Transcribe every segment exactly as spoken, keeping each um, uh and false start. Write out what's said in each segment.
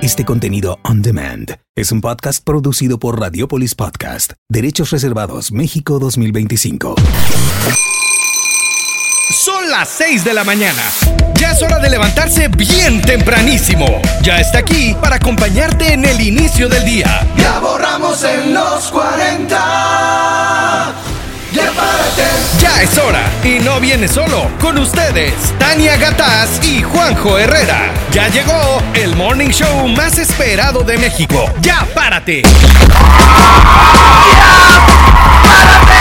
Este contenido on demand es un podcast producido por Radiopolis Podcast. Derechos reservados México dos mil veinticinco. Son las seis de la mañana. Ya es hora de levantarse bien tempranísimo. Ya está aquí para acompañarte en el inicio del día. Ya borramos en los cuarenta. Ya párate. Ya es hora y no viene solo. Con ustedes, Tania Gataz y Juanjo Herrera. Ya llegó el morning show más esperado de México. ¡Ya párate! ¡Ya párate!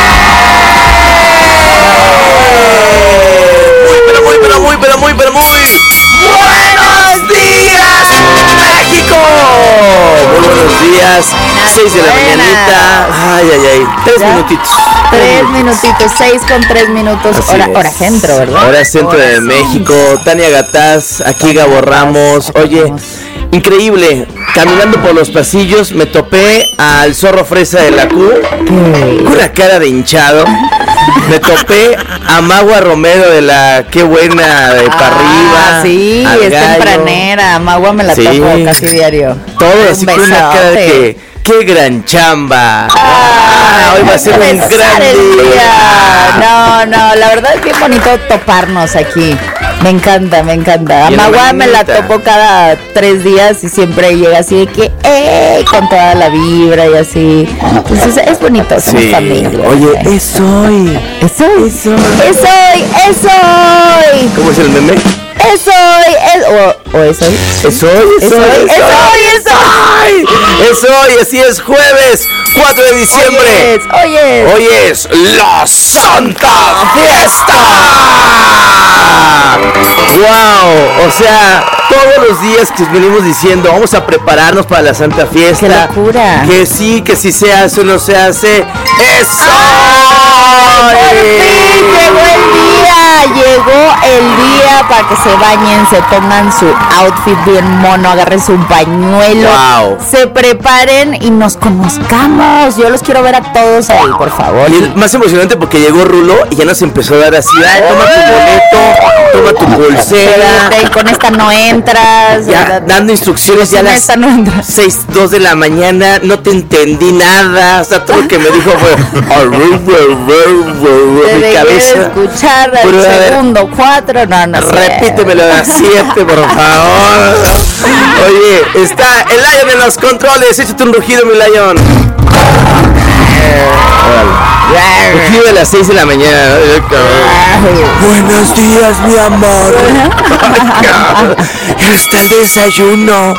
Muy, pero muy, pero muy, pero muy, pero muy ¡buenos días, México! Muy buenos días, seis de la mañanita. Ay, ay, ay, tres ¿Ya? minutitos. Tres minutitos, seis con tres minutos, hora, hora centro, ¿verdad? Hora centro hora de centro. México. Tania Gataz, aquí Gabo Ramos. Oye, increíble, caminando por los pasillos me topé al zorro fresa de la Q con una cara de hinchado. Me topé a Magua Romero de la Qué Buena de para arriba. Ah, sí, es tempranera. Magua me la sí. topo casi diario. Todo así con una cara de que ¡qué gran chamba! Ah, hoy va a ser un gran día. No, no, la verdad es bien bonito toparnos aquí. Me encanta, me encanta. A Magua me la topo cada tres días y siempre llega así de que ¡eh! Con toda la vibra y así. Entonces es bonito, somos sí. familia. Oye, es hoy. Es hoy. Es hoy. Es hoy. Es hoy. ¿Cómo es el meme? Es hoy, es o, o es hoy. Es hoy, es, es hoy, hoy, es hoy, es hoy. Es hoy, así es, jueves cuatro de diciembre. Hoy es, hoy es. Hoy es la Santa Fiesta. Wow, o sea, todos los días que venimos diciendo, vamos a prepararnos para la Santa Fiesta. ¡Qué locura! Que sí, que si se hace o no se hace. ¡Es hoy! ¡Por fin llegó el día! Llegó el día para que se bañen, se pongan su outfit bien mono, agarren su pañuelo, wow. se preparen y nos conozcamos. Yo los quiero ver a todos ahí, por favor. Y es más emocionante porque llegó Rulo y ya nos empezó a dar así, ay, toma tu boleto, toma tu pulsera. Sí, con esta no entras. Ya ¿verdad? Dando instrucciones ya a las no seis, dos de la mañana, no te entendí nada. O sea, todo lo que me dijo fue mi cabeza. De escuchar al Pero, segundo, cuatro, no, no sé. Repítemelo a las siete, por favor. Oye, está el Lion en los controles. Échate un rugido, mi Lion. Rugido de las seis de la mañana. Buenos días, mi amor. Está el desayuno.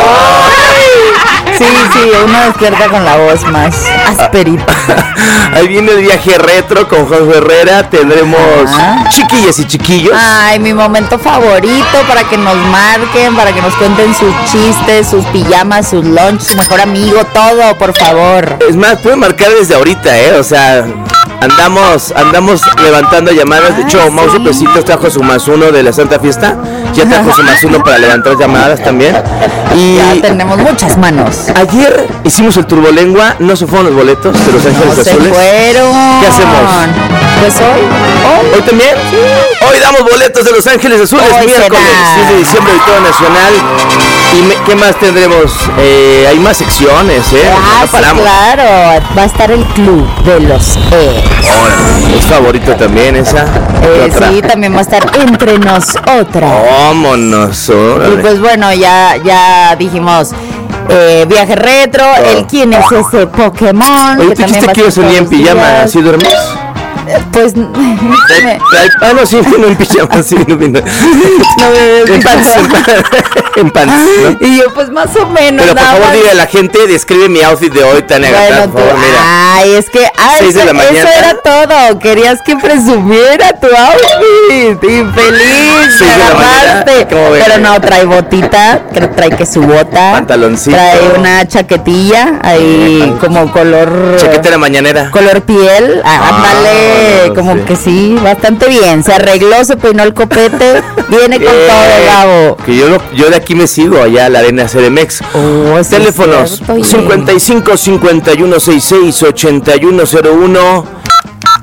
Sí, sí, uno despierta con la voz más asperita. Ahí viene el viaje retro con Juan Herrera. Tendremos ¿Ah? chiquillas y chiquillos. Ay, mi momento favorito para que nos marquen, para que nos cuenten sus chistes, sus pijamas, sus lunch, su mejor amigo, todo, por favor. Es más, pueden marcar desde ahorita, ¿eh? O sea, andamos andamos levantando llamadas. De hecho, Ay, Mauso sí. Pesitos trajo su más uno de la Santa Fiesta. Ya trajo su más uno para levantar llamadas también. Y ya tenemos muchas manos. Ayer hicimos el Turbolengua, no se fueron los boletos de Los Ángeles no Azules. Se fueron. ¿Qué hacemos? Pues hoy. ¿Hoy, ¿Hoy también? Sí. Hoy damos boletos de Los Ángeles Azules, hoy miércoles seis de diciembre, Auditorio Nacional. ¿Y me, qué más tendremos? Eh, hay más secciones, ¿eh? Ah, no paramos. Sí, claro. Va a estar el Club de los E. Ahora, es favorito también esa. Eh, sí, también va a estar Entre Nosotras. Vámonos. Órale. Y pues bueno, ya, ya dijimos. Eh, viaje retro, oh. el quién es ese Pokémon. Oye, ¿te dijiste que ibas a venir en pijama? ¿Así duermes? Pues me... Ah, no, sí, vino en pijama, sí, vino, vino. No me en pants, en pants, ¿no? Y yo, pues más o menos. Pero por favor, dile a la gente, describe mi outfit de hoy, Tania Gataz, bueno, por favor, mira. Ay, es que ay, seis de la mañana. Eso era todo. Querías que presumiera tu outfit. Infeliz, me agarraste. Pero no, trae botita, trae que su bota. Pantaloncito. Trae una chaquetilla ahí, como color. Chaquetera mañanera. Color piel. Ándale. Ah, no como sé. Que sí, bastante bien. Se arregló, se peinó el copete. Viene con eh, todo, Gabo. Que yo, yo de aquí me sigo allá a la arena C D M X. Oh, teléfonos es cierto, cincuenta y cinco, cincuenta y uno, sesenta y seis, ochenta y uno cero uno.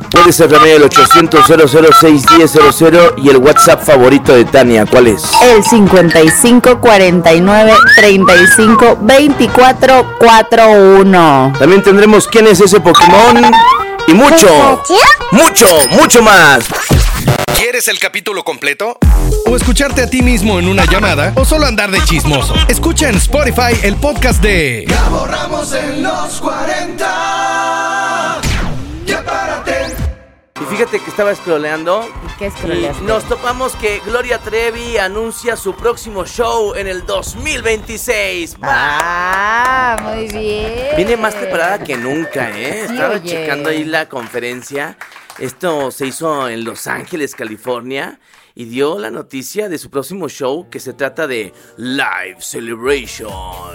Puede ser también el ochocientos cero cero seis diez cero cero y el WhatsApp favorito de Tania, ¿cuál es? El cincuenta y cinco cuarenta y nueve treinta y cinco veinticuatro cuarenta y uno. También tendremos quién es ese Pokémon y mucho, mucho, mucho más. ¿Quieres el capítulo completo? ¿O escucharte a ti mismo en una llamada? ¿O solo andar de chismoso? Escucha en Spotify el podcast de Gabo Ramos en los cuarenta. Ya párate. Y fíjate que estaba scrolleando ¿Qué y scrolleaste? nos topamos que Gloria Trevi anuncia su próximo show en el dos mil veintiséis. Ah, muy bien. Viene más preparada que nunca, ¿eh? Sí, Estaba oye. checando ahí la conferencia. Esto se hizo en Los Ángeles, California, y dio la noticia de su próximo show que se trata de Live Celebration.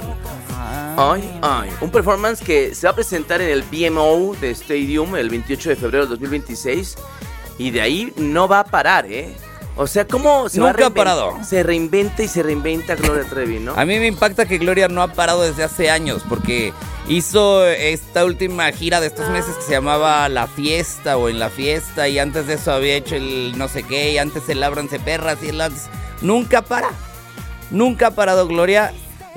Ay, ay, un performance que se va a presentar en el B M O de Stadium el veintiocho de febrero de dos mil veintiséis y de ahí no va a parar, ¿eh? O sea, ¿cómo se va a Nunca ha reinven- parado. Se reinventa y se reinventa Gloria Trevi, ¿no? A mí me impacta que Gloria no ha parado desde hace años, porque hizo esta última gira de estos meses que se llamaba La Fiesta o En la Fiesta, y antes de eso había hecho el no sé qué, y antes el Ábranse Perras, y el antes... Nunca para, nunca ha parado Gloria.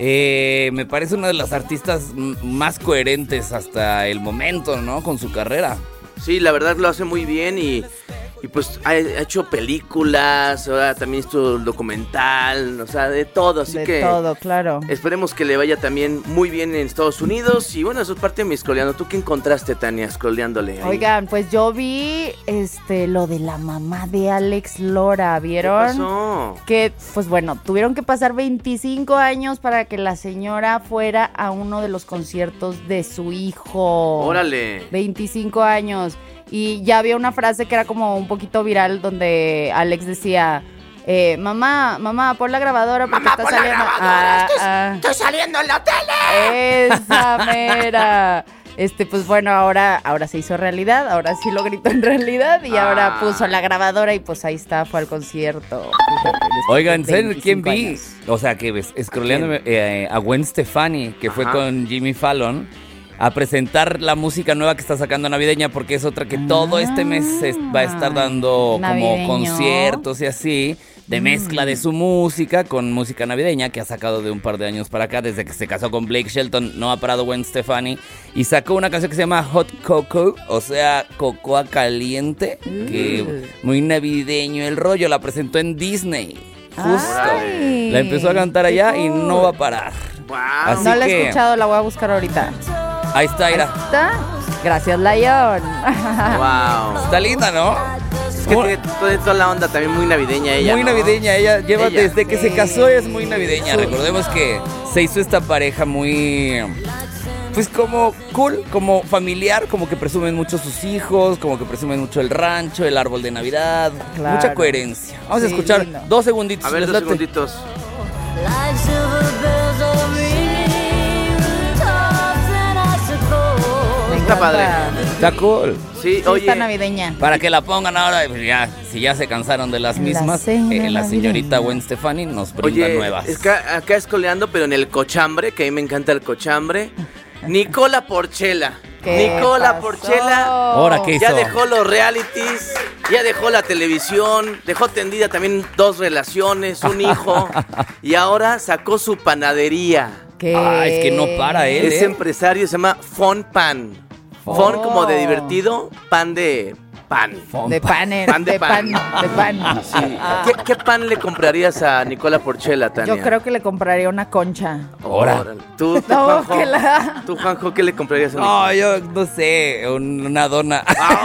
Eh, me parece una de las artistas m- más coherentes hasta el momento, ¿no? Con su carrera. Sí, la verdad lo hace muy bien y, y pues ha, ha hecho películas, ahora también hizo el documental, o sea, de todo, así De que todo, claro. esperemos que le vaya también muy bien en Estados Unidos. Y bueno, eso es parte de mi scrolleando. ¿Tú qué encontraste, Tania, scrolleándole ahí? Oigan, pues yo vi este lo de la mamá de Alex Lora, ¿Qué ¿vieron? pasó? Que, pues bueno, tuvieron que pasar veinticinco años para que la señora fuera a uno de los conciertos de su hijo. Órale. veinticinco años. Y ya había una frase que era como un poquito viral donde Alex decía, eh, mamá, mamá, pon la grabadora porque Mamá, está pon la saliendo. grabadora, Ah, estoy, ah. estoy saliendo en la tele. Esa mera. Este, pues bueno, ahora, ahora se hizo realidad, ahora sí lo gritó en realidad y Ah. ahora puso la grabadora y pues ahí está, fue al concierto. Fíjate, después Oigan, de ¿saben quién vi? veinticinco años. O sea, que ves, scrolleándome eh, a Gwen Stefani, que fue Ajá. con Jimmy Fallon, a presentar la música nueva que está sacando navideña, porque es otra que todo este mes se va a estar dando Navideño. como conciertos y así, de mezcla de su música con música navideña que ha sacado de un par de años para acá, desde que se casó con Blake Shelton, no ha parado Gwen Stefani, y sacó una canción que se llama Hot Cocoa, o sea, cocoa caliente, que muy navideño el rollo, la presentó en Disney, justo. Ay, La empezó a cantar qué allá y cool. no va a parar. Wow. Así No la he que- escuchado, la voy a buscar ahorita. Ahí está, Ira. ¿Está? Gracias, Lion. Wow. Está linda, ¿no? Es que tiene toda, toda la onda también muy navideña ella, Muy ¿no? navideña, ella lleva Ella. desde que se Sí. casó, es muy navideña. Recordemos que se hizo esta pareja muy, pues como cool, como familiar, como que presumen mucho sus hijos, como que presumen mucho el rancho, el árbol de Navidad, Claro. mucha coherencia. Vamos a Sí, escuchar lindo. dos segunditos. A ver, ¿les dos late? segunditos. Like silver bells are ringing, rooftops and icicles. Me Está encanta. padre. Está cool. Sí, Sí, oye. está navideña. Para que la pongan ahora, pues ya, si ya se cansaron de las La mismas, cena eh, la señorita navideña. Gwen Stefani nos brinda Oye, nuevas. es que acá escoleando, pero en el cochambre, que a mí me encanta el cochambre. Nicola Porchela. ¿Qué Nicola pasó? Porchela Ahora, ¿qué ya hizo? dejó los realities, ya dejó la televisión, dejó tendida también dos relaciones, un hijo, y ahora sacó su panadería. ¿Qué? Ah, es que no para él, Es ¿eh? empresario, se llama Fon Pan. Fon como de divertido, pan de pan. De pan, eh, Pan de de pan, pan. de pan. Sí. ¿Qué, qué pan le comprarías a Nicola Porchela, Tania? Yo creo que le compraría una concha. Ahora. Órale. ¿Tú, tú, No, Juanjo, que la- ¿Tú, Juanjo, qué le comprarías a Nicola? No, yo no sé, un- una dona.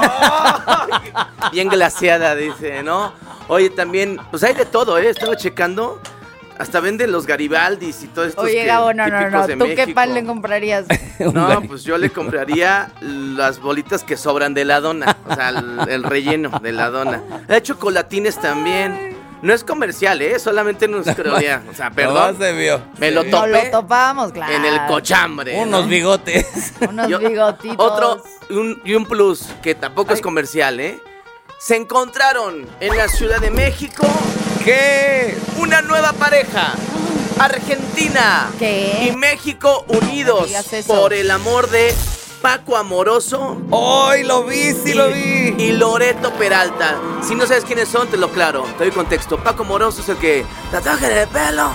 Bien glaseada, dice, ¿no? Oye, también, pues hay de todo, ¿eh? Estaba checando. Hasta venden los Garibaldis y todo esto. Oye, Gabo, no, no, no. ¿Tú qué pan le comprarías? No, pues yo le compraría las bolitas que sobran de la dona. O sea, el, el relleno de la dona. Hay chocolatines también. No es comercial, ¿eh? Solamente nos creía. O sea, perdón. No se vio. Me lo No lo topé topamos, claro. en el cochambre. ¿no? Unos bigotes. Unos Yo- bigotitos. Otro, un, y un plus, que tampoco es comercial, ¿eh? Se encontraron en la Ciudad de México ¿Qué? una nueva pareja. Argentina ¿Qué? y México No unidos digas eso. por el amor de Paco Amoroso. ¡Ay, lo vi, sí y, lo vi! Y Loreto Peralta. Si no sabes quiénes son, te lo aclaro. Te doy contexto. Paco Amoroso es el que tatuaje en el pelo.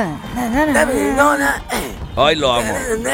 ¡Ay, lo amo!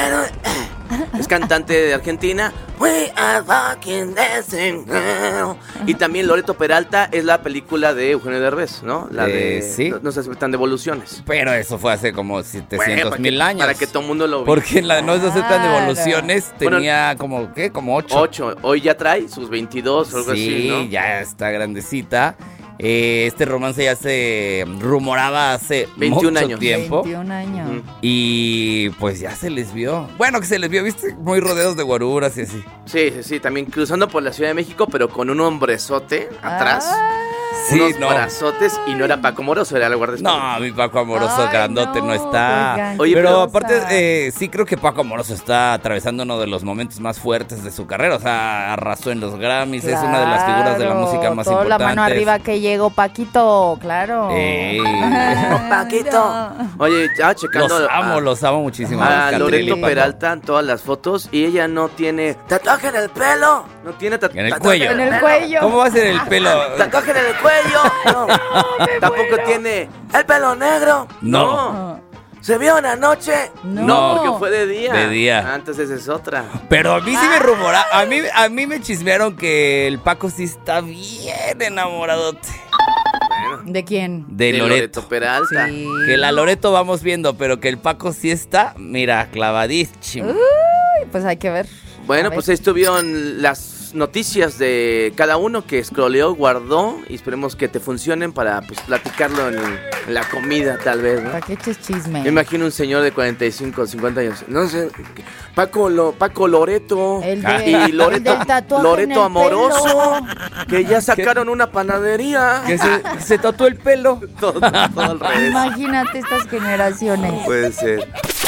Es cantante de Argentina. We are fucking dancing girl. Y también Loreto Peralta es la película de Eugenio Derbez, ¿no? La Eh, de sí. no, no se aceptan devoluciones. Pero eso fue hace como setecientos mil para que, años. Para que todo el mundo lo vea. Porque en la No se aceptan Claro. devoluciones tenía como, ¿qué? Como ocho. Ocho. Hoy ya trae sus veintidós o algo Sí, así, ¿no? ya está grandecita. Eh, este romance ya se rumoraba hace veintiún mucho años. tiempo. veintiún años. Mm. Y pues ya se les vio. Bueno, que se les vio, viste, muy rodeados de guaruras y así. Sí, sí, sí, también cruzando por la Ciudad de México, pero con un hombrezote atrás. Sí, unos no. brazotes y no era Paco Moroso, era el guardaespaldas. No, mi Paco Amoroso Ay, grandote no, no, está. oigan, Oye, qué pero pero- aparte, cosa. eh, sí creo que Paco Amoroso está atravesando uno de los momentos más fuertes de su carrera. O sea, arrasó en los Grammys, es una de las figuras de la Claro, música más todo importantes. la mano arriba que llegó Paquito, claro. Ey. Oh, Paquito. Oye, ya checando Los amo, a, los amo muchísimo. a Catherine Loreto y Paco. Peralta en todas las fotos y ella no tiene tatuaje en el pelo. No tiene tatu- En el tatuaje cuello. En el cuello. ¿Cómo va a ser el pelo? Tatuaje en el cuello. No. Tampoco tiene el pelo negro. No. ¿Se vio una noche? No. porque fue de día. De día. Antes esa es otra. Pero a mí sí me rumora, a mí, a mí me chismearon que el Paco sí está bien enamoradote ¿De quién? de, Loreto. Peralta. Sí. Que la Loreto vamos viendo, pero que el Paco sí está, mira, clavadísimo. Uy, pues hay que ver. Bueno, A ver. pues ahí estuvieron las noticias de cada uno que scrolleó, guardó y esperemos que te funcionen para pues platicarlo en, en la comida tal vez, ¿no? ¿Para qué eches chisme? Me imagino un señor de cuarenta y cinco, cincuenta años. No sé, Paco, lo, Paco Loreto. El de- y Loreto, el del tatuaje Loreto en el Amoroso. Que ya sacaron una panadería. Que se, que se tatuó el pelo. todo, todo al revés. Imagínate estas generaciones. Puede ser.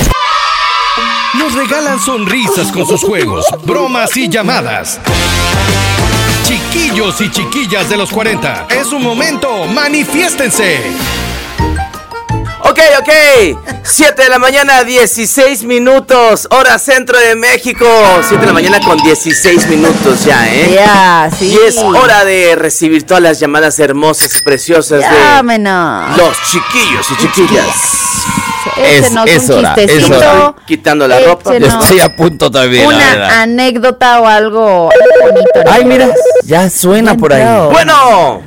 Nos regalan sonrisas con sus juegos, bromas y llamadas. Chiquillos y chiquillas de los cuarenta, es un momento, manifiéstense. Ok, ok. siete de la mañana, dieciséis minutos. Hora centro de México. siete de la mañana con dieciséis minutos ya, ¿eh? Ya, sí. Y es hora de recibir todas las llamadas hermosas y preciosas de Llámenos. los chiquillos y chiquillas. Échenos es un hora, es chistecito. hora. Quitando la ropa. Yo Échenos estoy a punto también, la una verdad. anécdota o algo bonito. ¿no? Ay, mira, ya suena Ya por ahí. entró. Bueno.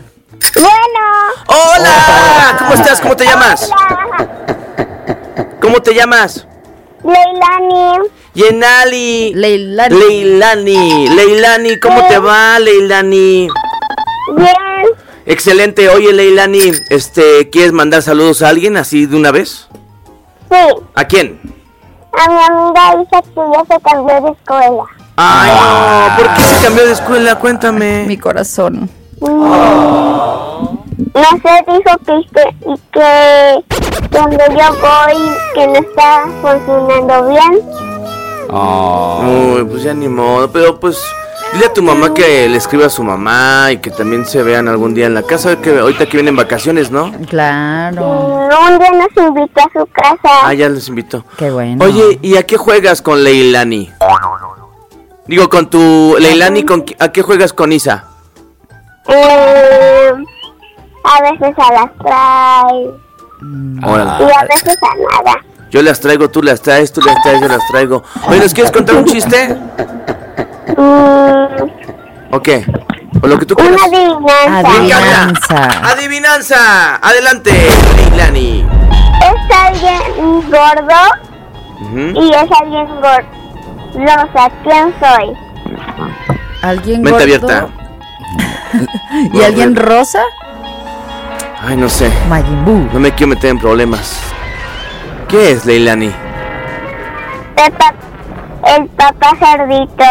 Hola. ¿Cómo estás? ¿Cómo te llamas? ¿Cómo te llamas? Leilani, Yenali. Leilani. Leilani. Leilani, ¿cómo te va, Leilani? bien, Excelente. Oye, Leilani, este, ¿quieres mandar saludos a alguien así de una vez? sí, ¿A quién? a mi amiga dice que ya se cambió de escuela. Ay, no. ¿Por qué se cambió de escuela? Cuéntame. Mi corazón. No sé, dijo que, que, y que cuando yo voy que no está funcionando bien. Uy, pues ya ni modo, pero pues dile a tu mamá que le escriba a su mamá y que también se vean algún día en la casa, que ahorita que vienen vacaciones, ¿no? Claro. Un día nos invitó a su casa. Ah, ya los invito. Qué bueno. Oye, ¿y a qué juegas con Leilani? Digo, con tu Leilani, ¿con qui- ¿a qué juegas con Isa? Eh, a veces a las trae Órale. y a veces a nada. Yo las traigo, tú las traes, tú las traes, yo las traigo. Oye, ¿nos quieres contar un chiste? Mm, ¿O qué? O lo que tú quieras. una adivinanza. Me encanta. Adivinanza. Adivinanza. Adelante, Leilani. Es alguien gordo Ujú. y es alguien gordo. ¿Quién soy? ¿Alguien Mente gordo? abierta. ¿Y alguien rosa? Ay, no sé. Majin Buu. No me quiero meter en problemas. ¿Qué es, Leilani? El, pa- el papá cerdito.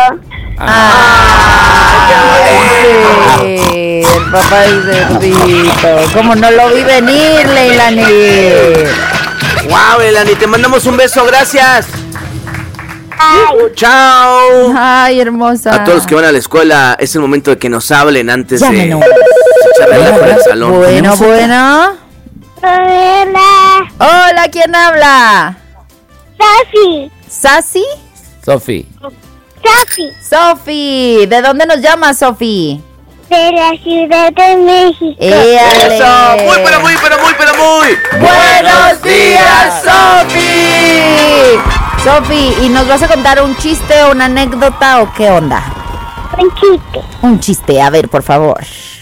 Sí, el papá del cerdito. Como no lo vi venir, Leilani. ¡Wow, Leilani! Te mandamos un beso, gracias. Ay, ¡Chao! Ay, hermosa. A todos los que van a la escuela, es el momento de que nos hablen antes de Llámenos. echar relajo en el salón. Bueno, bueno. hola, Hola, ¿quién habla? Safi. ¿Sassy? Sofi. Sofi, Sofi, ¿de dónde nos llamas, Sofi? de la Ciudad de México. ¡Éale! Eso, muy, pero muy, pero muy, pero muy. ¡Buenos días, Sofi! Sofi, ¿y nos vas a contar un chiste o una anécdota o qué onda? Un chiste. Un chiste, a ver, por favor.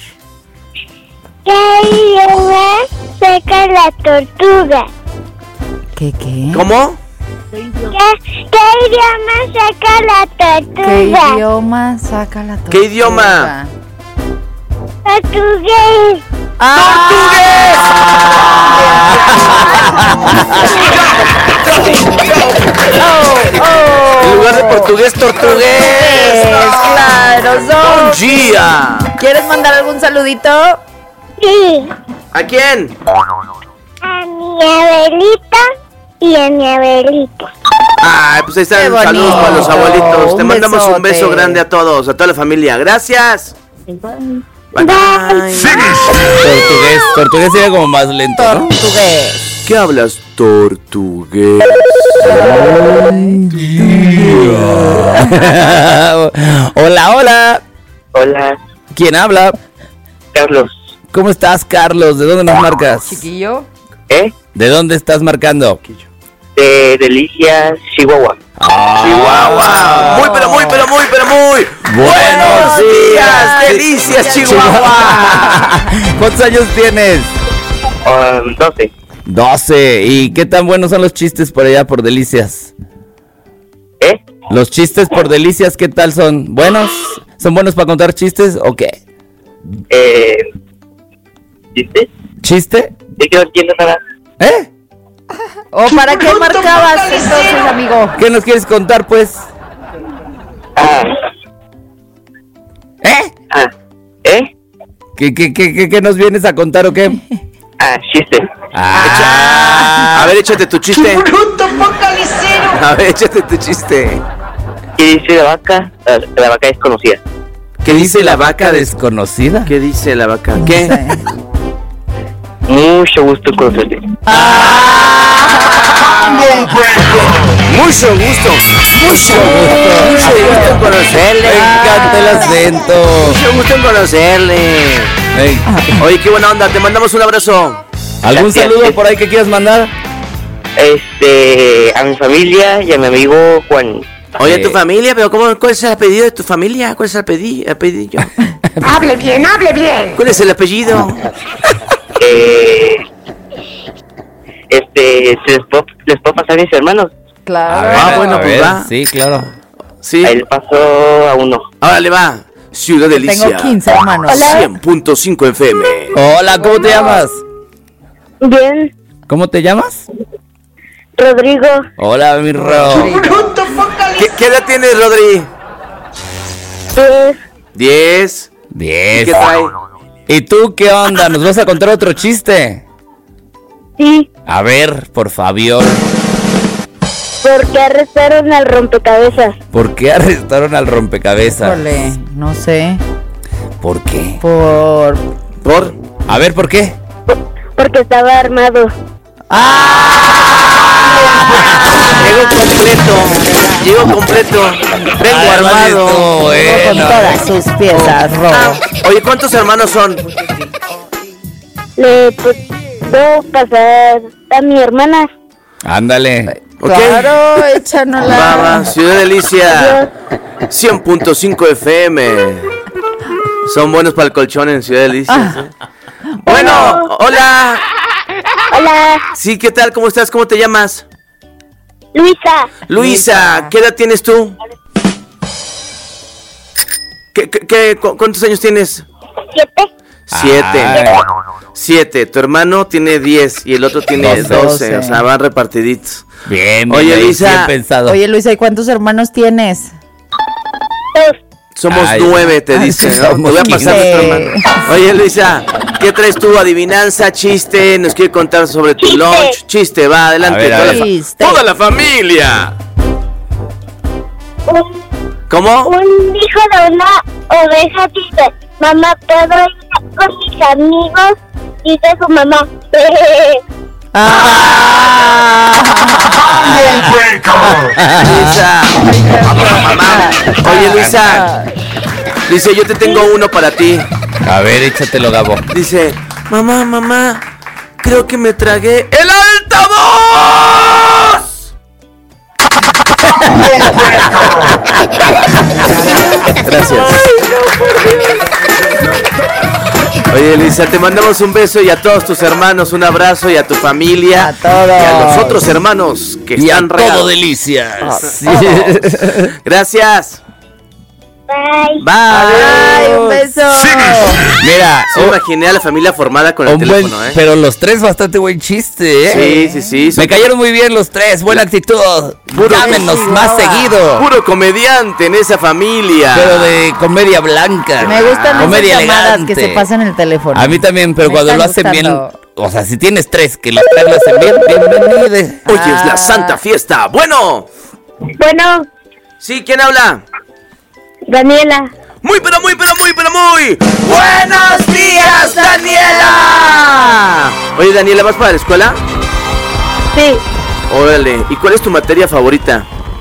¿Qué idioma saca la tortuga? ¿Qué, qué? ¿Cómo? ¿Qué, qué idioma saca la tortuga? ¿Qué idioma saca la tortuga? ¿Qué idioma? Portugués. En lugar de portugués, tortugués. Claro, Buen Sofi. día. ¿Quieres mandar algún saludito? Sí. ¿A quién? A mi abuelita y a mi abuelito. Ay, pues ahí Qué están. bonito. Saludos para los abuelitos. Te Un mandamos un besote. beso grande a todos, a toda la familia. Gracias. Bye, bye. Portugués, portugués sería como más lento, ¿no? Portugués. ¿Qué hablas, tortugués? Hola, hola. Hola, ¿Quién habla? Carlos. ¿Cómo estás, Carlos? ¿De dónde nos marcas? Chiquillo. ¿Eh? ¿De dónde estás marcando? De Delicias, Chihuahua. Chihuahua. Muy, pero muy, pero muy, pero muy. Buenos días, delicias, Chihuahua. ¿Cuántos años tienes? Um, doce. doce. ¿Y qué tan buenos son los chistes por allá por Delicias? ¿Eh? ¿Los chistes por Delicias qué tal son? ¿Buenos? ¿Son buenos para contar chistes o qué? Eh... ¿Viste? ¿Chiste? Es que no entiendo nada. ¿Eh? ¿O para qué marcabas entonces, amigo? ¿Qué nos quieres contar, pues? Ah, ¿Eh? ah, ¿eh? ¿Qué, qué, qué, qué, qué nos vienes a contar o qué? Ah, chiste. Ah, A ver, échate tu chiste. A ver, échate tu chiste. ¿Qué dice la vaca? La, la vaca desconocida. ¿qué dice la vaca desconocida? ¿Qué dice la vaca? ¿Qué? Mucho gusto en conocerte. Mucho gusto. Mucho gusto. Mucho gusto en conocerle. Me encanta el acento. Mucho gusto en conocerle. Ey, Oye, qué buena onda. Te mandamos un abrazo. ¿algún Gracias. saludo por ahí que quieras mandar? Este, a mi familia y a mi amigo Juan. Oye, Eh. tu familia, pero ¿cómo, ¿cuál es el apellido de tu familia? ¿Cuál es el apellido? apellido? Hable bien, hable bien. ¿Cuál es el apellido? Eh, este, ¿les puedo, les puedo pasar a mis hermanos? Claro. Ah, bueno, a pues ver, va. sí, claro. Sí. Ahí le paso a uno. Ahora le va. Ciudad Delicia. Tengo quince hermanos. cien punto cinco F M. Hola, ¿cómo te llamas? Bien, ¿Cómo te llamas? Rodrigo. Hola, mi Ro. ¿Qué, qué edad tienes, Rodri? Diez. Diez. Diez. ¿Qué trae? ¿Y tú qué onda? ¿Nos vas a contar otro chiste? Sí, A ver, por favor. porque arrestaron al rompecabezas. ¿Por qué arrestaron al rompecabezas? Híjole, no sé. ¿Por qué? Por... ¿Por? A ver, ¿por qué? Porque estaba armado. Llegó completo. Llegó completo. Vengo Ay, armado. estuvo Con bueno. todas sus piezas, Ro. Oye, ¿cuántos hermanos son? Le puedo pasar a mi hermana. Ándale. ¿Ok? Claro, échanosla. Va, va. Ciudad Delicia. cien punto cinco F M. Son buenos para el colchón en Ciudad Delicia. ¿sí? Bueno, hola. Hola, Sí, ¿qué tal? ¿Cómo estás? ¿Cómo te llamas? Luisa. Luisa, ¿qué edad tienes tú? ¿Qué, qué, qué- cu- ¿Cuántos años tienes? Siete. Siete. Ay. Siete. Tu hermano tiene diez y el otro tiene Doce. doce. O sea, van repartiditos. Bien, bien, Oye, ahí, Luisa. bien pensado. Oye, Luisa, ¿y cuántos hermanos tienes? Dos. Somos Ay, nueve, te ay, dicen. sí, ¿no? Te somos voy a pasar a tu quince. hermano. Oye, Luisa, ¿qué traes tú? ¿Adivinanza, chiste? ¿Nos quiere contar sobre tu Chiste. lunch? Chiste, va, adelante. A ver, a toda, ver. La fa- Chiste. toda la familia. Un, ¿Cómo? un hijo de una oveja dice, mamá, ¿puedo ir con mis amigos? Dice su mamá. Ah. Luisa. Mamá. Oye, Luisa. Dice, yo te tengo uno para ti. A ver, échatelo, Gabo. Dice, mamá, mamá, creo que me tragué el altavoz. Gracias. Oye, Luisa, te mandamos un beso y a todos tus hermanos un abrazo y a tu familia. A todos. Y a los otros hermanos que Y a están regados. todo delicias. Gracias. Bye. Bye. Ay, un beso. Mira, Sí, me imaginé a la familia formada con el un buen, teléfono, ¿eh? pero los tres bastante buen chiste, ¿eh? Sí, sí, sí. son Me cayeron muy bien los tres, buena actitud. Llámenos más seguido. Puro comediante en esa familia. Pero de comedia blanca. Me gustan comedia esas llamadas elegante. que se pasan el teléfono. A mí también, pero Me cuando están lo hacen gustando. bien, o sea, si tienes tres que los tres lo hacen bien, bienvenido. Oye, es la Santa Fiesta. Bueno. Bueno, Sí, ¿quién habla? Daniela. Muy, pero muy, pero muy, pero muy. ¡Buenos días, Daniela! Oye, Daniela, ¿vas para la escuela? Sí. Órale. ¿Y cuál es tu materia favorita?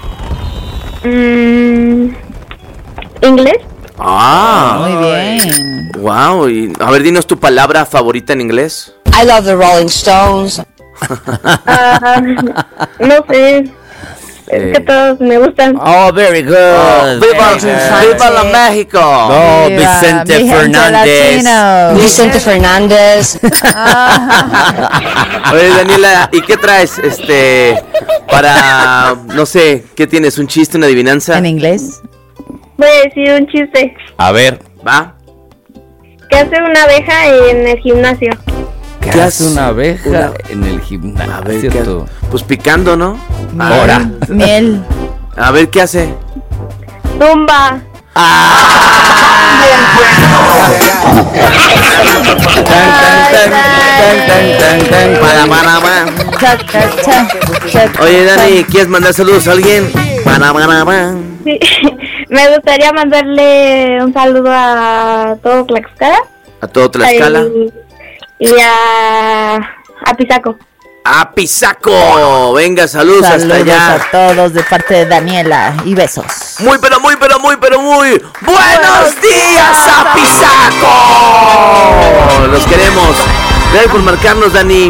Mm, ¿Inglés? Ah. Muy bien. Wow. Y, a ver, dinos tu palabra favorita en inglés. I love the Rolling Stones. Ah, no sé. Eh. Es que todos me gustan. Oh, very good. ¡Viva, Very good. viva la México! Oh, Viva, Vicente mi gente Fernández. latino. Vicente Fernández. Oye, Daniela, ¿y qué traes? Este, para, no sé, ¿qué tienes? ¿Un chiste, una adivinanza? ¿En inglés? Voy a decir un chiste. A ver, ¿Va? ¿Qué hace una abeja en el gimnasio? ¿qué, ¿Qué hace hace una abeja una- en el gimnasio? A ver, ¿qué hace? Pues picando, ¿no? Ahora. Miel. A ver, ¿qué hace? Tumba. Para, para, para. Cha, cha, cha, cha, Oye, Dani, cha. ¿quieres mandar saludos a alguien? Para, para, para. Sí. Me gustaría mandarle un saludo a todo Tlaxcala. A todo Tlaxcala. Y, y a, a Pisaco. A Pisaco. Venga, saludos, hasta Saludos allá. a todos de parte de Daniela y besos. Muy, pero muy, pero muy, pero muy. ¡Buenos días a Pisaco! Los queremos. Gracias por marcarnos, Dani.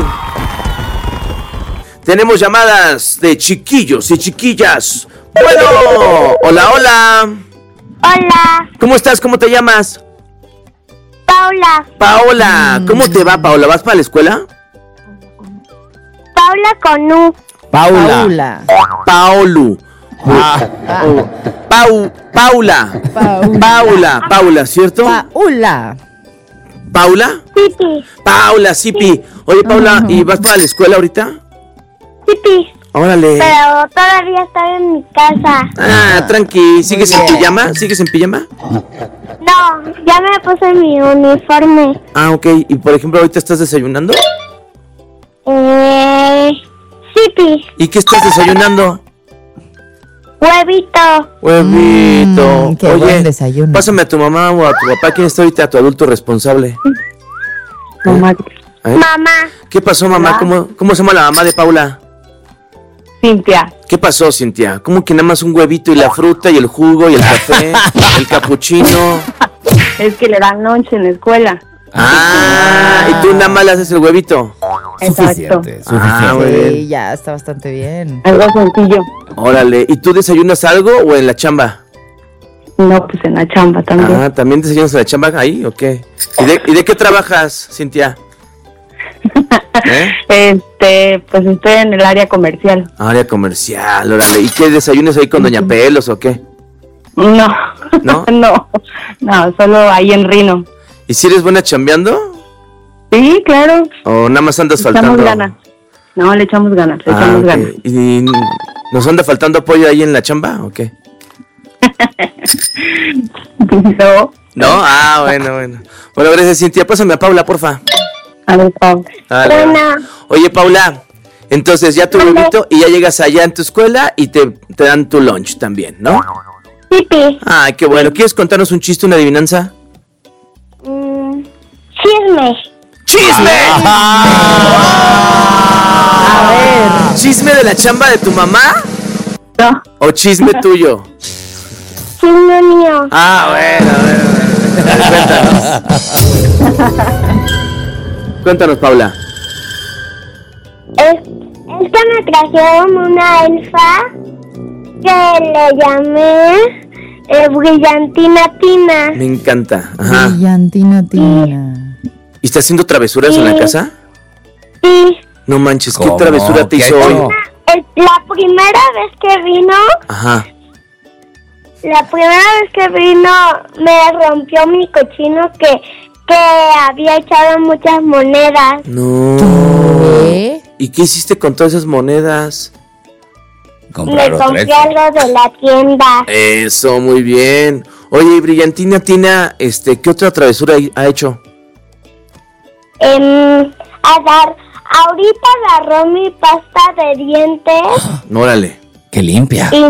Tenemos llamadas de chiquillos y chiquillas. Bueno, hola, hola. Hola, ¿Cómo estás? ¿Cómo te llamas? Paula. Paola. ¿Cómo te va, Paola? ¿Vas para la escuela? Paula con U. Paula. Paolu. Ah. Pau, Paula. Paula. Paula, Paula, ¿cierto? Paula. ¿Paula? Pipi. Paula, Sipi. Oye, Paula, ¿y vas para la escuela ahorita? Pipi. Órale. Pero todavía estoy en mi casa. Ah, tranqui. ¿Sigues en bien. pijama? ¿Sigues en pijama? No, ya me puse mi uniforme. Ah, ok. ¿Y por ejemplo ahorita estás desayunando? Eh, Pipi. ¿Y qué estás desayunando? Huevito. Huevito. Mm, qué Oye, buen desayuno. pásame a tu mamá o a tu papá. ¿Quién está ahorita? A tu adulto responsable. Mamá. ¿Eh? Mamá. ¿Qué pasó, mamá? ¿Cómo, ¿Cómo se llama la mamá de Paula? Cintia. ¿Qué pasó, Cintia? ¿Cómo que nada más un huevito y la fruta y el jugo y el café, el capuchino? Es que le dan lonche en la escuela. Ah, y tú nada más le haces el huevito. Suficiente, suficiente. Ah, muy bien. Sí, ya está bastante bien. Algo sencillo. Órale, ¿y tú desayunas algo o en la chamba? No, pues en la chamba también. Ah, ¿también desayunas en la chamba ahí o qué? ¿Y de, y de qué trabajas, Cintia? ¿Eh? Este, pues estoy en el área comercial. Área comercial, órale. ¿Y qué desayunas ahí con Doña Pelos o qué? No. ¿No? no. No, solo ahí en Rino. ¿Y si eres buena chambeando? Sí, claro. ¿O nada más andas Le echamos faltando? ganas. No, le echamos ganas, le Ah, echamos ok. ganas. ¿Y nos anda faltando apoyo ahí en la chamba o qué? No. ¿No? Ah, bueno, bueno. Bueno, gracias, Cintia. Pásame a Paula, porfa. A ver, Pau. Dale. Oye, Paula, entonces ya tu huevito y ya llegas allá en tu escuela y te, te dan tu lunch también, ¿no? Pipi. Ay, qué bueno. ¿Quieres contarnos un chiste, una adivinanza? Mm, chisme. ¡Chisme! A ver. chisme de la chamba de tu mamá? No. ¿O chisme tuyo? Chisme mío. Ah, bueno, bueno, bueno. Cuéntanos. Cuéntanos, Paula. Es, es que me trajeron una elfa que le llamé eh, Brillantina Tina. Me encanta. Ajá. Brillantina Tina. ¿Y está haciendo travesuras Sí. en la casa? Sí. No manches, ¿qué ¿Cómo? travesura te ¿Qué hizo hay? hoy? El- la primera vez que vino, Ajá. la primera vez que vino me rompió mi cochino que, que había echado muchas monedas. No. ¿Qué? ¿Y qué hiciste con todas esas monedas? Comprar Me otra compré elfa. algo de la tienda. Eso, muy bien. Oye, y Brillantina Tina, este, ¿qué otra travesura ha hecho? Em, agar, ahorita agarró mi pasta de dientes No, órale. Que limpia. y,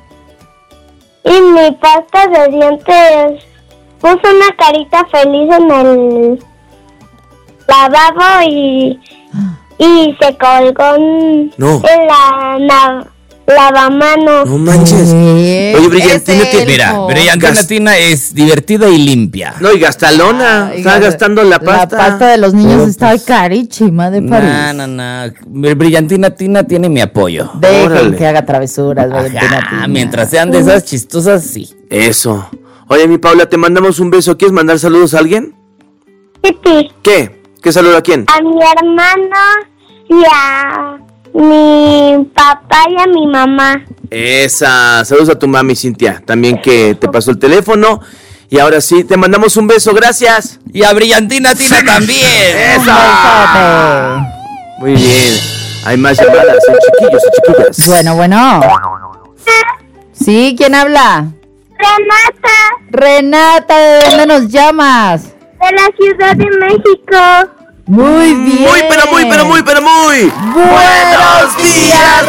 y mi pasta de dientes puso una carita feliz en el lavabo y, y se colgó en, No. en la na- lavamanos. No manches. ¿Qué? Oye, Brillantina Es tiene- Mira, elfo. Brillantina Gas- Tina es divertida y limpia. No, y gastalona. Ay, Está gas- gastando la pasta. La pasta de los niños Oh, está pues. carísima de París. No, no, no. Brillantina Tina tiene mi apoyo. Dejen Órale. que haga travesuras, Brillantina Ajá, Tina. mientras sean de esas chistosas, sí. Eso. Oye, mi Paula, te mandamos un beso. ¿Quieres mandar saludos a alguien? Titi, ¿Qué? ¿Qué saludo a quién? a mi hermano y a mi papá y a mi mamá. Esa. Saludos a tu mami, Cintia. También que te pasó el teléfono. Y ahora sí, te mandamos un beso. Gracias. Y a Brillantina Tina también. Un besote. Muy bien. Hay más llamadas, ¿eh, chiquillos y chiquillas? Bueno, bueno. Sí, ¿quién habla? Renata, Renata, ¿de dónde nos llamas? de la Ciudad de México. Muy bien. Muy, pero muy, pero muy, pero muy. ¡Buenos días,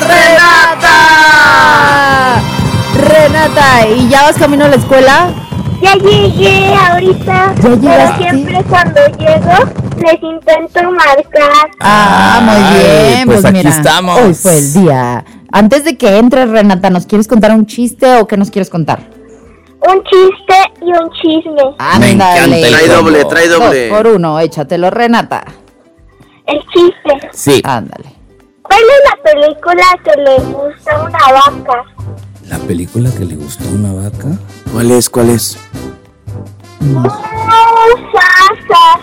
Renata! Renata, ¿y ya vas camino a la escuela? Ya llegué ahorita, ¿Ya pero llegaste? siempre cuando llego les intento marcar. Ah, muy Ay, bien. pues Pues, aquí mira, estamos. hoy fue el día. Antes de que entres, Renata, ¿nos quieres contar un chiste o qué nos quieres contar? Un chiste y un chisme. Me encanta el Trae combo. doble, trae doble. Dos por uno, échatelo, Renata. El chiste. Sí. Ándale. ¿Cuál es la película que le gusta a una vaca? ¿La película que le gustó a una vaca? ¿Cuál es? ¿Cuál es? Mufasa.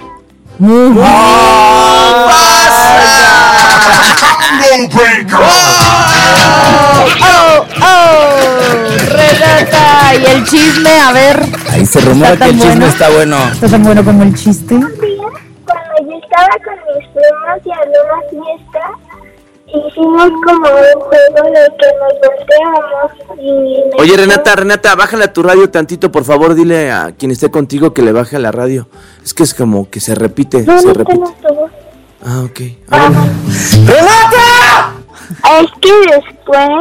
¡Oh, oh! Renata, ¿y el chisme? A ver, Ahí se rumora ¿Está que tan el chisme bueno? está bueno. ¿está tan bueno como el chiste? Un día, cuando yo estaba con mis primos y había una fiesta, hicimos como un juego de que nos volteamos y... Oye, Renata, Renata, bájale a tu radio tantito, por favor. Dile a quien esté contigo que le baje a la radio. Es que es como que se repite, No, se no repite. tengo todo. Ah, ok. Ah, bueno. Es que después,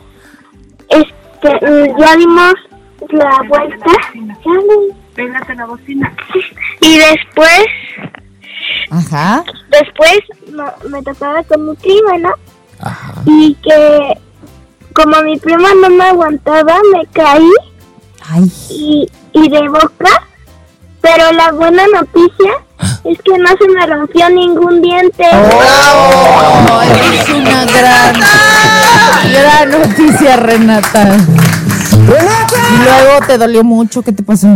este, mm, ya dimos la vuelta. Pégate la bocina. Y después, Ajá. después no- me tocaba con mi prima, ¿no? Ajá. Y que como mi prima no me aguantaba, me caí Ay, y, y de boca. Pero la buena noticia es que no se me rompió ningún diente. oh, es una gran, gran noticia, Renata. Y luego te dolió mucho, ¿qué te pasó?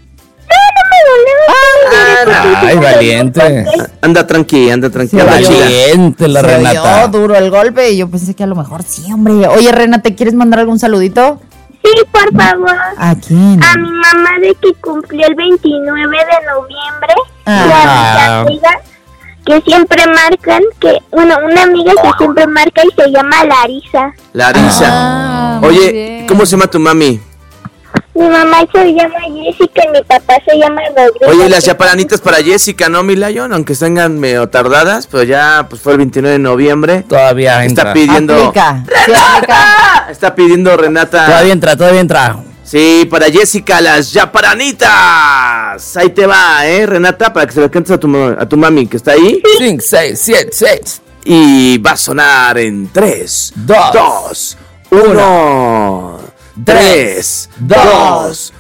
Ay, valiente. Anda tranqui, anda tranquila. Sí, chica. Valiente la Se Renata. oyó duro el golpe y yo pensé que a lo mejor sí, hombre. Oye, Renata, ¿quieres mandar algún saludito? Sí, por favor. ¿A quién? A mi mamá de que cumplió el veintinueve de noviembre. Ah. Y a mis amigas que siempre marcan, que bueno, una amiga que siempre marca y se llama Larisa. Larisa. Ah, muy Oye, bien. ¿cómo se llama tu mami? Mi mamá se llama Jessica y mi papá se llama Rodrigo. Oye, las chaparanitas para Jessica, ¿no, mi Lion? Aunque estén medio tardadas, pero ya pues fue el veintinueve de noviembre. Todavía entra. Está pidiendo... Aplica, sí aplica. Está pidiendo Renata. Todavía entra, todavía entra. Sí, para Jessica, las chaparanitas. Ahí te va, ¿eh, Renata? Para que se lo cantes a tu, ma- a tu mami, que está ahí. cinco, seis, siete, seis. Y va a sonar en tres, dos, uno. tres, dos,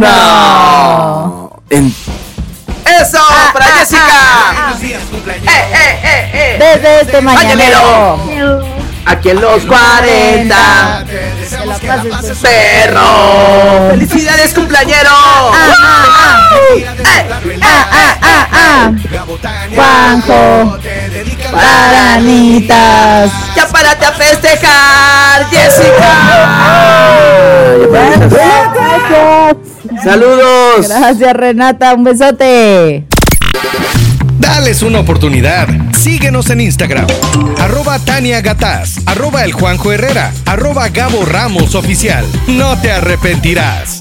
uno. En... ¡Eso! Ah, ¡Para ah, Jessica! Ah, ah, ¡Eh, eh, eh, eh! Desde este mañanero. Aquí en los cuarenta. Que la pases ¡Perro! ¡Felicidades, cumpleañero! Ah, ah, ah, ah, ah, ah. Juanjo, para Anitas. ¡Ya párate a festejar, Jessica! Gracias. ¡Saludos! Gracias, Renata. Un besote. Dales una oportunidad. Síguenos en Instagram. Arroba Tania Gataz. Arroba el Juanjo Herrera. Arroba Gabo Ramos Oficial. No te arrepentirás.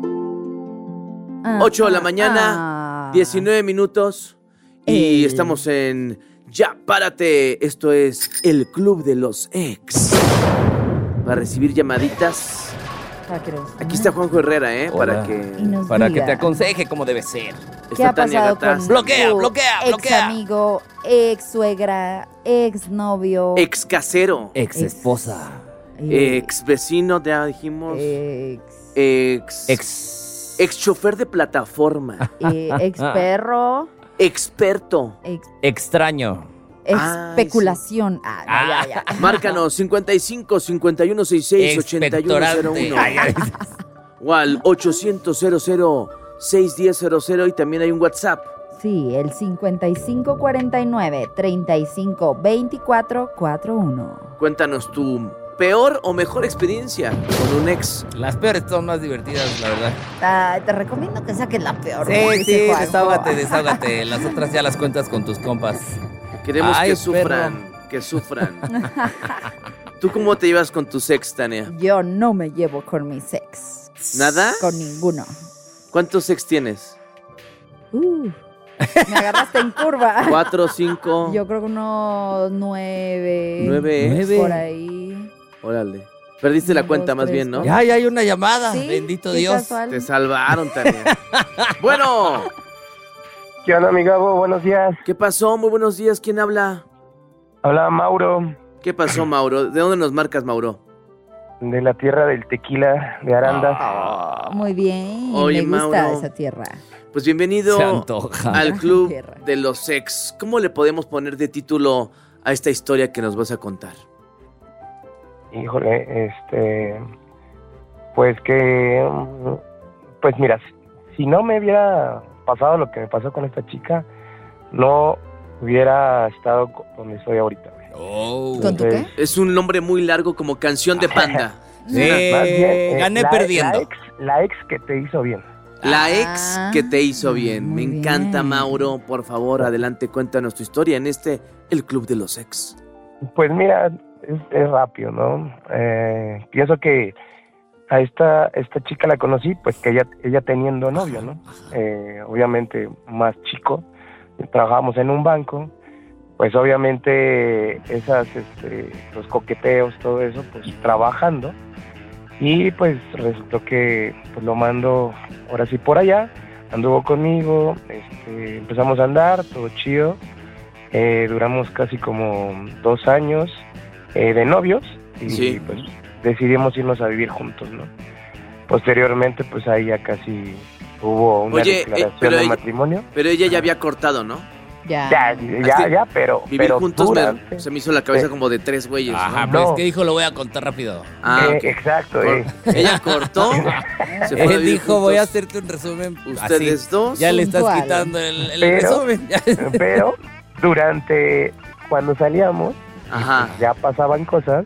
ocho de la mañana, diecinueve minutos. Y estamos en Ya Párate. Esto es el Club de los Ex. Para recibir llamaditas. Aquí está Juanjo Herrera, ¿eh? Hola. Para que... Para que te aconseje como debe ser. ¿Qué ha pasado con Bloquea, tu bloquea, ex bloquea. amigo, ex suegra, ex novio, Ex casero. Ex esposa. Ex vecino, ya dijimos. Ex. Ex. Ex. Ex chofer de plataforma. eh, ex perro, Experto. ex, Extraño. especulación. Ah, ya, ya, ya. Márcanos cincuenta y cinco, cincuenta y uno, sesenta y seis, ochenta y uno cero uno. Ay, ay. O al ochocientos, cero cero, seiscientos diez, cero cero. Y también hay un WhatsApp. Sí, el cincuenta y cinco cuarenta y nueve, treinta y cinco veinticuatro cuarenta y uno. Cuéntanos tu peor o mejor experiencia con un ex. Las peores son más divertidas, la verdad. Ah, te recomiendo que saques la peor. Sí, como sí, dice Juanjo. desahógate, desahógate. Las otras ya las cuentas con tus compas. Queremos Ay, que sufran, perro. que sufran. ¿Tú cómo te llevas con tus ex, Tania? Yo no me llevo con mis ex. ¿Nada? Con ninguno. ¿Cuántos ex tienes? Uh, me agarraste en curva. ¿Cuatro, cinco? Yo creo que unos nueve. ¿Nueve ex? Por ahí. Órale. Perdiste la Dos, cuenta más tres, bien, ¿no? cuatro. Ya, ya hay una llamada. Sí, Bendito qué Dios. casual. Te salvaron, Tania. Bueno. ¿Qué onda, mi Gabo? Buenos días. ¿Qué pasó? Muy buenos días. ¿Quién habla? Habla Mauro, ¿Qué pasó, Mauro? ¿De dónde nos marcas, Mauro? de la tierra del tequila, de Arandas. Ah. Muy bien. Oye, me gusta Mauro. esa tierra. Pues bienvenido Se antoja. al Club Tierra. de los Ex. ¿Cómo le podemos poner de título a esta historia que nos vas a contar? Híjole, este... Pues que... Pues mira, si no me hubiera pasado lo que me pasó con esta chica, no hubiera estado donde estoy ahorita. Oh. ¿Con tu qué? Es un nombre muy largo como canción de Panda. Sí, Más bien, eh, gané la- perdiendo. La ex, la ex que te hizo bien. La Ah, ex que te hizo bien. muy Me encanta, bien. Mauro. Por favor, adelante, cuéntanos tu historia en este, el Club de los Ex. Pues mira, es, es rápido, ¿no? Eh, pienso que a esta esta chica la conocí, pues que ella, ella teniendo novio, ¿no? Eh, obviamente más chico, trabajábamos en un banco, pues obviamente esas, este, los coqueteos, todo eso, pues trabajando, y pues resultó que pues lo mando ahora sí por allá, anduvo conmigo, este, empezamos a andar, todo chido, eh, duramos casi como dos años eh, de novios, y Sí. pues decidimos irnos a vivir juntos, ¿no? Posteriormente, pues ahí ya casi hubo una Oye, eh, declaración pero de ella- matrimonio. Pero ella ya había cortado, ¿no? Ya. Ya, ya, Así, ya, pero... Vivir pero juntos me- durante- se me hizo la cabeza Eh, como de tres güeyes. ¿no? Ajá, No. pero es que dijo, lo voy a contar rápido. Ah, eh, ok. exacto, Cor- eh. Ella cortó. se fue a Él vivir dijo, voy a juntos. hacerte un resumen. Ustedes así. dos. Ya le estás Puntual. quitando el, el Pero- resumen. Pero durante... Cuando salíamos, Ajá. ya pasaban cosas,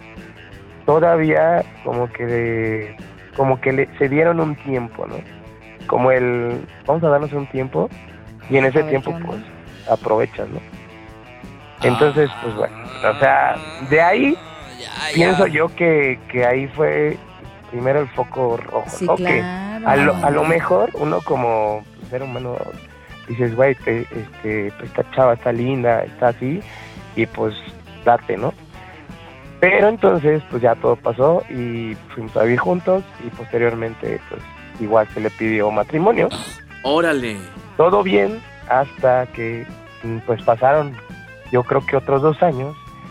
todavía como que de- como que le, se dieron un tiempo, ¿no? Como el, vamos a darnos un tiempo, y en ese A ver, tiempo ¿qué onda? pues aprovechas, ¿no? Entonces, pues bueno, o sea, de ahí Ya, ya. pienso yo que, que ahí fue primero el foco rojo, Sí, ¿no? Que claro. a lo, a lo mejor uno como ser humano dices, güey, te- este, pues, esta chava está linda, está así, y pues date, ¿no? Pero entonces, pues ya todo pasó y fuimos a vivir juntos y posteriormente, pues igual se le pidió matrimonio. Órale. Todo bien hasta que, mm, pues pasaron, yo creo que otros dos años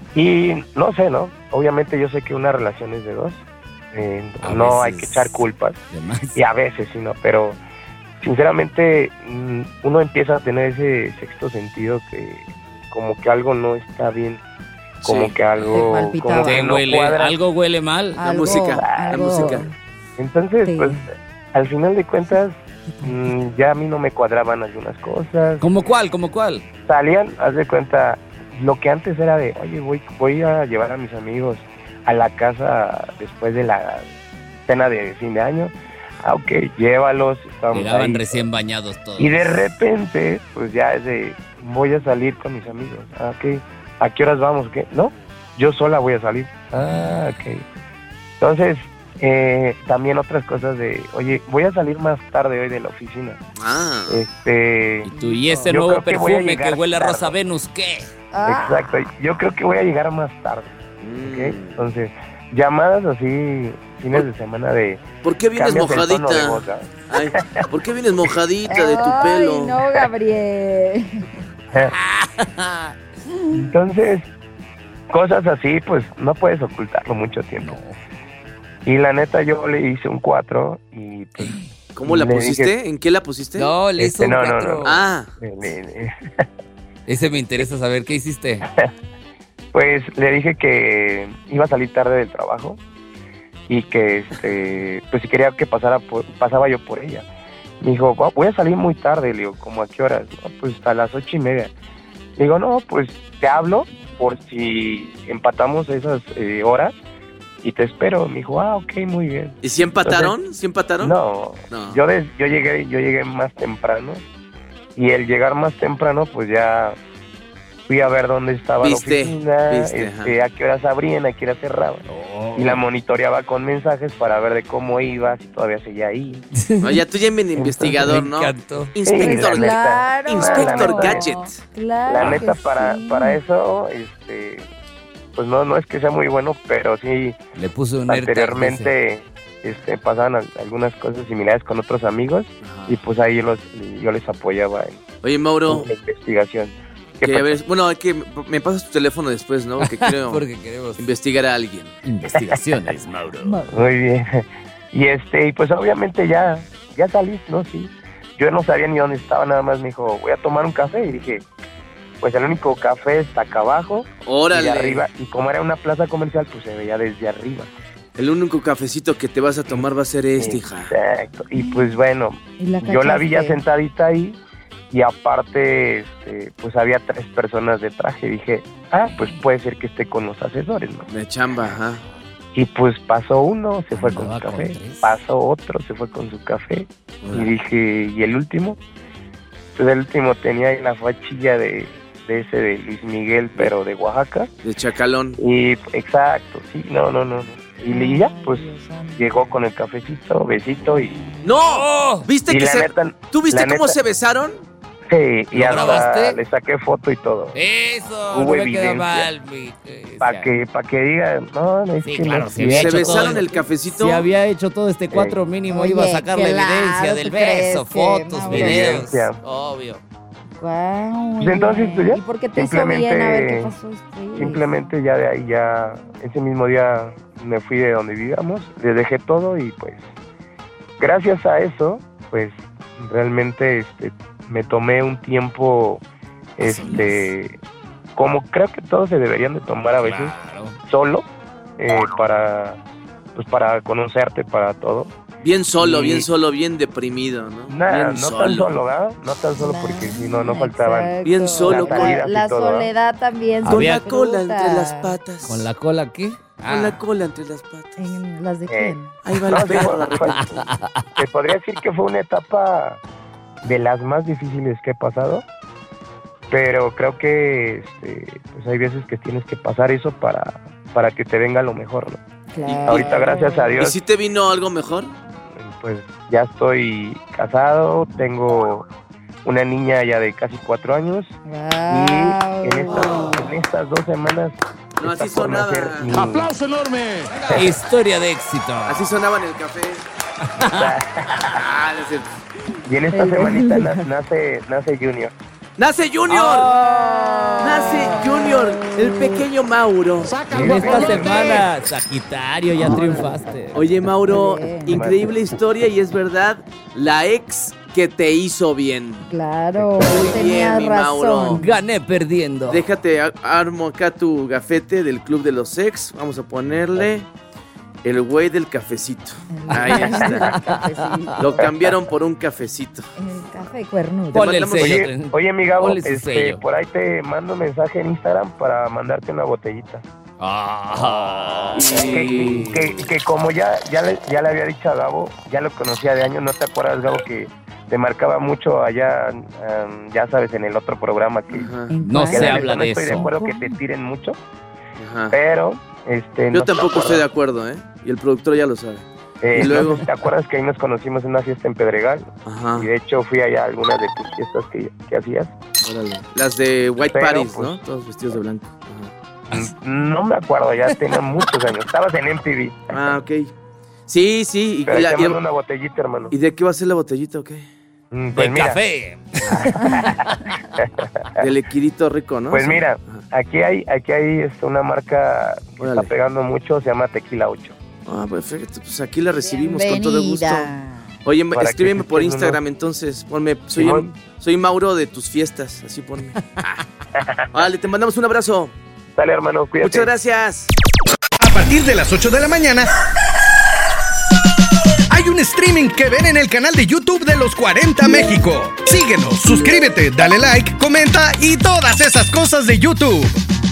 Y no sé, ¿no? Obviamente yo sé que una relación es de dos. Eh, no veces. hay que echar culpas. Y a veces sí, ¿no? Pero sinceramente uno empieza a tener ese sexto sentido que como que algo no está bien. Como Sí. que algo... como que Te no huele, cuadra. algo huele mal. La música, la algo- música. Entonces, Sí. pues, al final de cuentas, mm, ya a mí no me cuadraban algunas cosas. ¿Cómo cuál? ¿Cómo cuál? Salían, haz de cuenta, lo que antes era de, oye, voy, voy a llevar a mis amigos a la casa después de la cena de fin de año. Ah, ok, llévalos. Estamos Llegaban ahí. recién bañados todos. Y de repente, pues ya es de, voy a salir con mis amigos. Ah, ok. ¿A qué horas vamos? ¿Qué? No, yo sola voy a salir. Ah, ok. Entonces, eh, también otras cosas de, oye, voy a salir más tarde hoy de la oficina. Ah. Este, Y tú, ¿y ese yo nuevo creo que voy a perfume que llegar huele a tarde. Rosa Venus, qué? Exacto, yo creo que voy a llegar más tarde. ¿Ok? Entonces, llamadas así, fines de semana de... ¿Por qué vienes cambias el tono de mojadita? voz, ¿sabes? Ay, ¿por qué vienes mojadita de tu Ay, pelo? no, Gabriel. Entonces, cosas así, pues no puedes ocultarlo mucho tiempo. Y la neta, yo le hice un cuatro y pues... ¿Cómo la le pusiste? dije- ¿En qué la pusiste? No, le hizo Este, un no, no, cuatro. no. Ah, le- le- le- Ese me interesa saber, ¿qué hiciste? Pues le dije que iba a salir tarde del trabajo y que este pues si quería que pasara por- pasaba yo por ella. Me dijo, "Guau, voy a salir muy tarde", le digo, ¿cómo a qué horas? "No, pues a las ocho y media". Le digo, no, pues te hablo por si empatamos esas eh, horas y te espero. Me dijo, ah, ok, muy bien. ¿y si empataron? ¿Sí empataron? No, No. yo des- yo llegué yo llegué más temprano y el llegar más temprano pues ya fui a ver dónde estaba Viste, la oficina, viste, este, a qué horas abrían, a qué horas cerraban. Y la monitoreaba con mensajes para ver de cómo iba, si todavía seguía ahí. Oye, tú ya bien investigador, Me ¿no? encantó. Inspector, Sí, la neta. Claro. Inspector La neta. Gadget. Claro. La neta, que para, sí. para eso, este, pues no, no es que sea muy bueno, pero sí, Le puse un AirTag, dice. anteriormente este, pasaban al- algunas cosas similares con otros amigos y pues ahí los, yo les apoyaba en, Oye, Mauro, en la investigación. ¿Qué que, a pasó? ver, bueno, hay que me pasas tu teléfono después, ¿no? Que quiero Porque queremos investigar a alguien. investigaciones, Mauro. Muy bien. Y este, y pues obviamente ya, ya salí, ¿no? Sí. Yo no sabía ni dónde estaba, nada más me dijo, voy a tomar un café. Y dije, pues el único café está acá abajo. Órale. Y de arriba. Y como era una plaza comercial, pues se veía desde arriba. El único cafecito que te vas a tomar va a ser este, hija. Exacto. Y pues bueno, Y la yo la vi ya cachaste. sentadita ahí. Y aparte, este, pues había tres personas de traje. Dije, ah, pues puede ser que esté con los asesores, ¿no? De chamba, ajá. Y pues pasó uno, se fue con su Andaba con café. tres. Pasó otro, se fue con su café. Y Órale. dije, ¿y el último? Pues el último tenía ahí la fachilla de, de ese de Luis Miguel, pero de Oaxaca. De chacalón. Y exacto, sí, no, no, no. no. Y, y ya, pues llegó con el cafecito, besito y... ¡No! ¿Viste y que la se... neta, ¿Tú viste la cómo neta- se besaron? Sí, y ¿Lo hasta grabaste? le saqué foto y todo. Eso, Hubo no me queda evidencia. mal. mi- eh, Para o sea, que, pa' que diga, no, no es Sí, que claro, no sí había ¿Se hecho besaron todo. el cafecito? Si había hecho todo este cuatro mínimo, Oye, iba a sacar la claro, evidencia del ¿tú crees beso, que, fotos, Mauro? videos. Evidencia. Obvio. Guau, Pues entonces, pues ya, ¿y por qué te hizo bien? A ver qué pasó después. Simplemente ya de ahí, ya ese mismo día me fui de donde vivíamos, le dejé todo y pues gracias a eso, pues realmente este, me tomé un tiempo, este, como creo que todos se deberían de tomar a veces, Claro. solo, eh, para, pues para conocerte, para todo. Bien solo, Y- bien solo, bien deprimido, ¿no? Nada, bien no tan solo, ¿verdad? No tan solo porque si no, no faltaban. Exacto. Bien solo, con- La, la y todo, ¿eh? soledad también. Con Había- la cola disfruta. entre las patas. ¿Con la cola qué? Ah, Con la cola entre las patas. ¿En las de Eh, quién? Ahí va No, el sí, perro. fue- fue- te podría decir que fue una etapa de las más difíciles que he pasado, pero creo que este, pues hay veces que tienes que pasar eso para, para que te venga lo mejor, ¿no? Claro. Ahorita, gracias a ¿Y Dios, si te vino algo mejor? pues ya estoy casado, tengo una niña ya de casi cuatro años Guau. y en estas, en estas dos semanas No, está así por sonaba. nacer mi- enorme! Historia de éxito. Así sonaba en el café. Ah, no es cierto. y en esta semanita na- nace, nace Junior. ¡Nace Junior! Oh. ¡Nace Junior! El pequeño Mauro. En esta semana, Sagitario, ya triunfaste. Oye, Mauro, bien. Increíble historia y es verdad, la ex que te hizo bien. Claro, muy tenía bien, mi razón. Mauro. Gané perdiendo. Déjate, armo acá tu gafete del Club de los Ex. Vamos a ponerle el güey del cafecito. Ahí está. Lo cambiaron por un cafecito. El café cuernudo. Ponle el sello. Oye, oye mi Gabo, este, por ahí te mando un mensaje en Instagram para mandarte una botellita. Ah, que, que, que, que como ya, ya, le, ya le había dicho a Gabo, ya lo conocía de años, ¿no te acuerdas, Gabo, que te marcaba mucho allá, um, ya sabes, en el otro programa que... No se habla de eso. No estoy de acuerdo que te tiren mucho, Ajá. pero... Este, Yo no tampoco estoy de acuerdo, ¿eh? Y el productor ya lo sabe. Eh, y luego... ¿Te acuerdas que ahí nos conocimos en una fiesta en Pedregal? Ajá. Y de hecho fui allá a algunas de tus fiestas que, que hacías. Órale. Las de White Pero, Paris, pues, ¿no? Todos vestidos de blanco. Ajá. No me acuerdo, ya tenía muchos años. Estabas en M T V. Ah, ok. Sí, sí. Pero y la, te mando y... una botellita, hermano. ¿Y de qué va a ser la botellita o qué? Pues de mira. café. Del liquidito rico, ¿no? Pues sí. mira, aquí hay aquí hay este, una marca que Órale. está pegando mucho, se llama Tequila ocho. Ah, perfecto. Pues aquí la recibimos Bienvenida. con todo gusto. Oye, Para escríbeme por Instagram uno. entonces. Ponme, soy, el, soy Mauro de tus fiestas. Así ponme. Vale, te mandamos un abrazo. Dale, hermano, cuídate. Muchas gracias. A partir de las ocho de la mañana hay un streaming que ven en el canal de YouTube de Los cuarenta México. Síguenos, suscríbete, dale like, comenta y todas esas cosas de YouTube.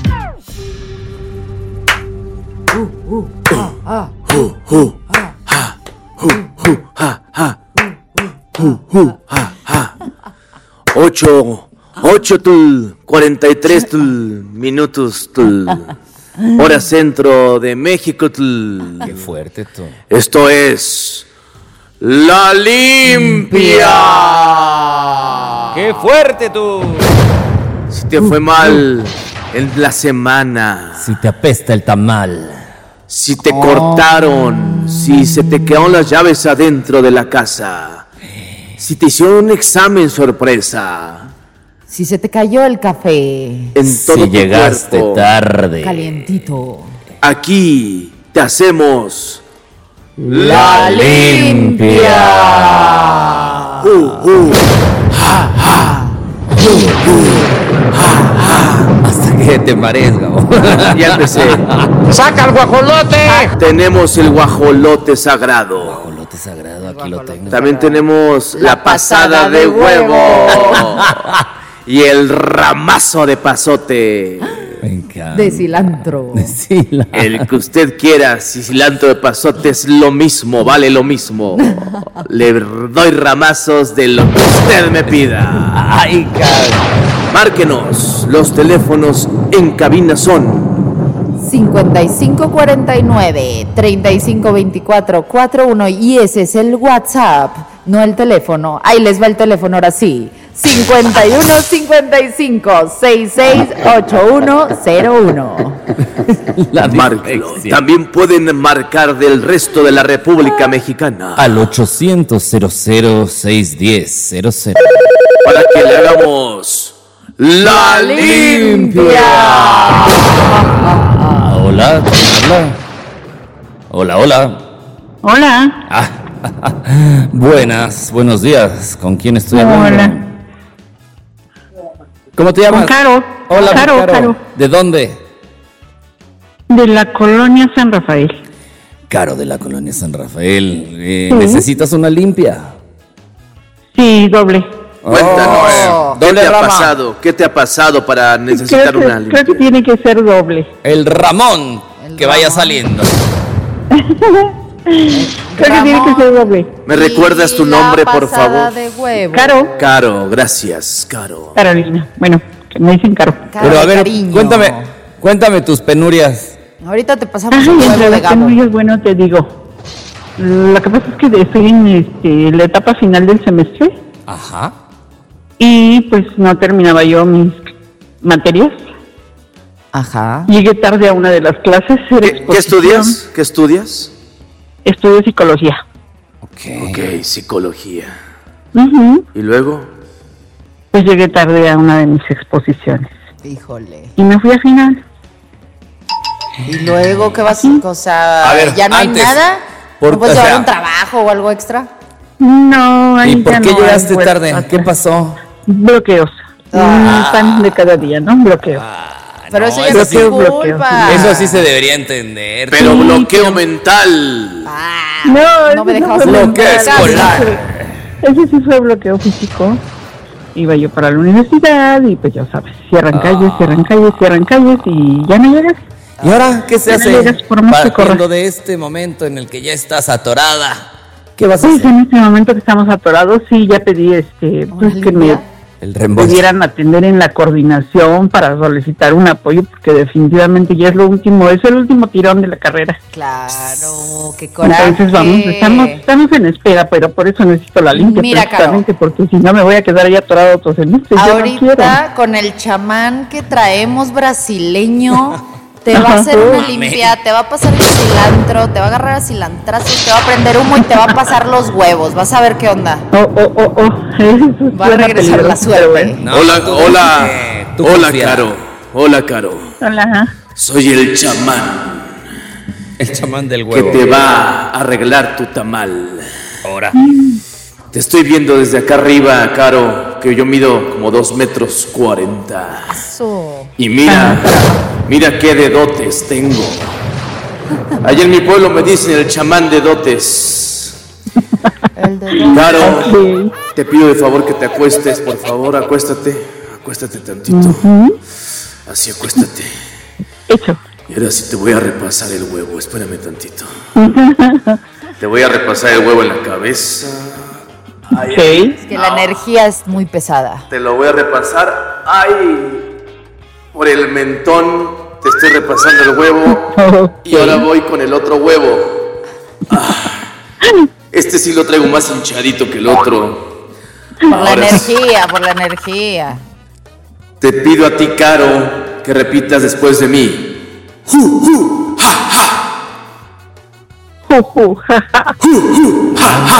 Uh, uh, ah, ah, uh, uh, ah, uh, uh, ah, ah, uh, uh, ah, ah. Ocho, ocho tul, cuarenta y tres tul, minutos tul. Hora centro de México tul. Qué fuerte tú. Esto es La Limpia. ¡Qué fuerte tú! Si te fue mal en la semana, si te apesta el tamal, si te oh. cortaron, si se te quedaron las llaves adentro de la casa, si te hicieron un examen sorpresa, si se te cayó el café, en todo si tu llegaste cuerpo, tarde, calientito, aquí te hacemos La, la Limpia. Uh, uh, ja, ja. Uh, uh, ja, ja. Hasta que te marees, Gabo. Ya empecé. ¡Saca el guajolote! Tenemos el guajolote sagrado. Guajolote sagrado, aquí lo tengo. También tenemos la, la pasada, pasada de, de huevo. huevo. Y el ramazo de pasote. Me encanta. De cilantro. De cilantro. El que usted quiera, si cilantro de pasote es lo mismo, vale lo mismo. Le doy ramazos de lo que usted me pida. Ay, cabrón. Márquenos, los teléfonos en cabina son cincuenta y cinco cuarenta y nueve, treinta y cinco veinticuatro, cuarenta y uno y ese es el WhatsApp, no el teléfono. Ahí les va el teléfono ahora sí. cincuenta y uno cincuenta y cinco, sesenta y seis ochenta y uno cero uno. La Márquelo. También pueden marcar del resto de la República Mexicana al ochocientos, cero cero, seiscientos diez, cero cero para que le hagamos La Limpia. Hola, hola. Hola, hola. Hola. Ah, buenas, buenos días. ¿Con quién estoy hablando? Hola. ¿Cómo te llamas? Con Caro. Hola, Caro, Caro. Caro. ¿De dónde? De la colonia San Rafael. Caro, de la colonia San Rafael. Eh, ¿Sí? ¿Necesitas una limpia? Sí, doble. Cuéntanos, oh, ¿qué te ha Rama? pasado? ¿Qué te ha pasado para necesitar creo que, una limpia? Creo que tiene que ser doble. El Ramón, El que Ramón. vaya saliendo. Creo que tiene que ser doble. ¿Me recuerdas tu nombre, por favor? De huevo. Caro. Caro, gracias, Caro. Carolina. Bueno, que me dicen Caro. Caro, Pero a ver, cariño. cuéntame, cuéntame tus penurias. Ahorita te pasamos Ay, un huevo entre de las Gabo. penurias, bueno, te digo. Lo que pasa es que estoy en este, la etapa final del semestre Ajá. y pues no terminaba yo mis materias. Ajá. Llegué tarde a una de las clases. era ¿Qué, ¿Qué exposición. estudias? ¿Qué estudias? Estudio psicología. Ok. Ok, psicología. Ujú. ¿Y luego? pues llegué tarde a una de mis exposiciones. Híjole. Y me fui a final. ¿Y luego qué vas? O sea, A ver, ¿ya no antes, hay nada? por- ¿No puedes o llevar sea- un trabajo o algo extra? No, ahí ¿Y por ya qué no hay llegaste vuelta tarde? atrás. ¿Qué pasó? Bloqueos. Ah. Un pan de cada día, ¿no? Bloqueo. Pero no, eso ya eso no es sí- tu bloqueo. culpa. Eso sí se debería entender. Pero bloqueo mental. Ah, No, no me ese dejabas fue bloqueo mental. escolar. Ese sí fue bloqueo físico. Iba yo para la universidad y pues ya sabes, cierran calles, cierran calles, cierran calles y ya no llegas. ¿Y ahora qué se Ya no hace? llegas por más que Partiendo corras. de este momento en el que ya estás atorada, ¿qué vas a Pues hacer? en este momento que estamos atorados, sí, ya pedí este, pues que me El reembolso. pudieran atender en la coordinación para solicitar un apoyo, porque definitivamente ya es lo último, es el último tirón de la carrera. claro, qué coraje. Entonces vamos, estamos, estamos en espera, pero por eso necesito la limpia, Mira, Caro. precisamente, porque si no me voy a quedar ahí atorado otro semestre. Yo no quiero. Ahorita con el chamán que traemos brasileño, te va a hacer una Mames. limpia, te va a pasar el cilantro, te va a agarrar a cilantrazos, te va a prender humo y te va a pasar los huevos. Vas a ver qué onda. Oh, oh, oh, oh. Eso Va a suena regresar la peligroso, pero suerte. bueno. No, hola, tú hola, confía, tú hola, confía. Caro. Hola, Caro. Hola. Soy el chamán El chamán del que huevo. te va a arreglar tu tamal. Ahora. Te estoy viendo desde acá arriba, Caro, que yo mido como dos metros cuarenta. Eso. Y mira, mira qué dedotes tengo. Allá en mi pueblo me dicen el chamán de dotes. El de Caro, Sí. te pido de favor que te acuestes, por favor, acuéstate. Acuéstate tantito. Así, acuéstate. Hecho. Y ahora sí te voy a repasar el huevo, espérame tantito. Te voy a repasar el huevo en la cabeza. Ay, Sí. Es que la energía es muy pesada. te lo voy a repasar. Ay, por el mentón te estoy repasando el huevo. Y ahora voy con el otro huevo. Ah, este sí lo traigo más hinchadito que el otro. Por la Ahora sí. energía, por la energía. Te pido a ti, Caro, que repitas después de mí. Ju, ju, ja, ja. Ju, ju, ja, ja. Ju, ju, ja, ja.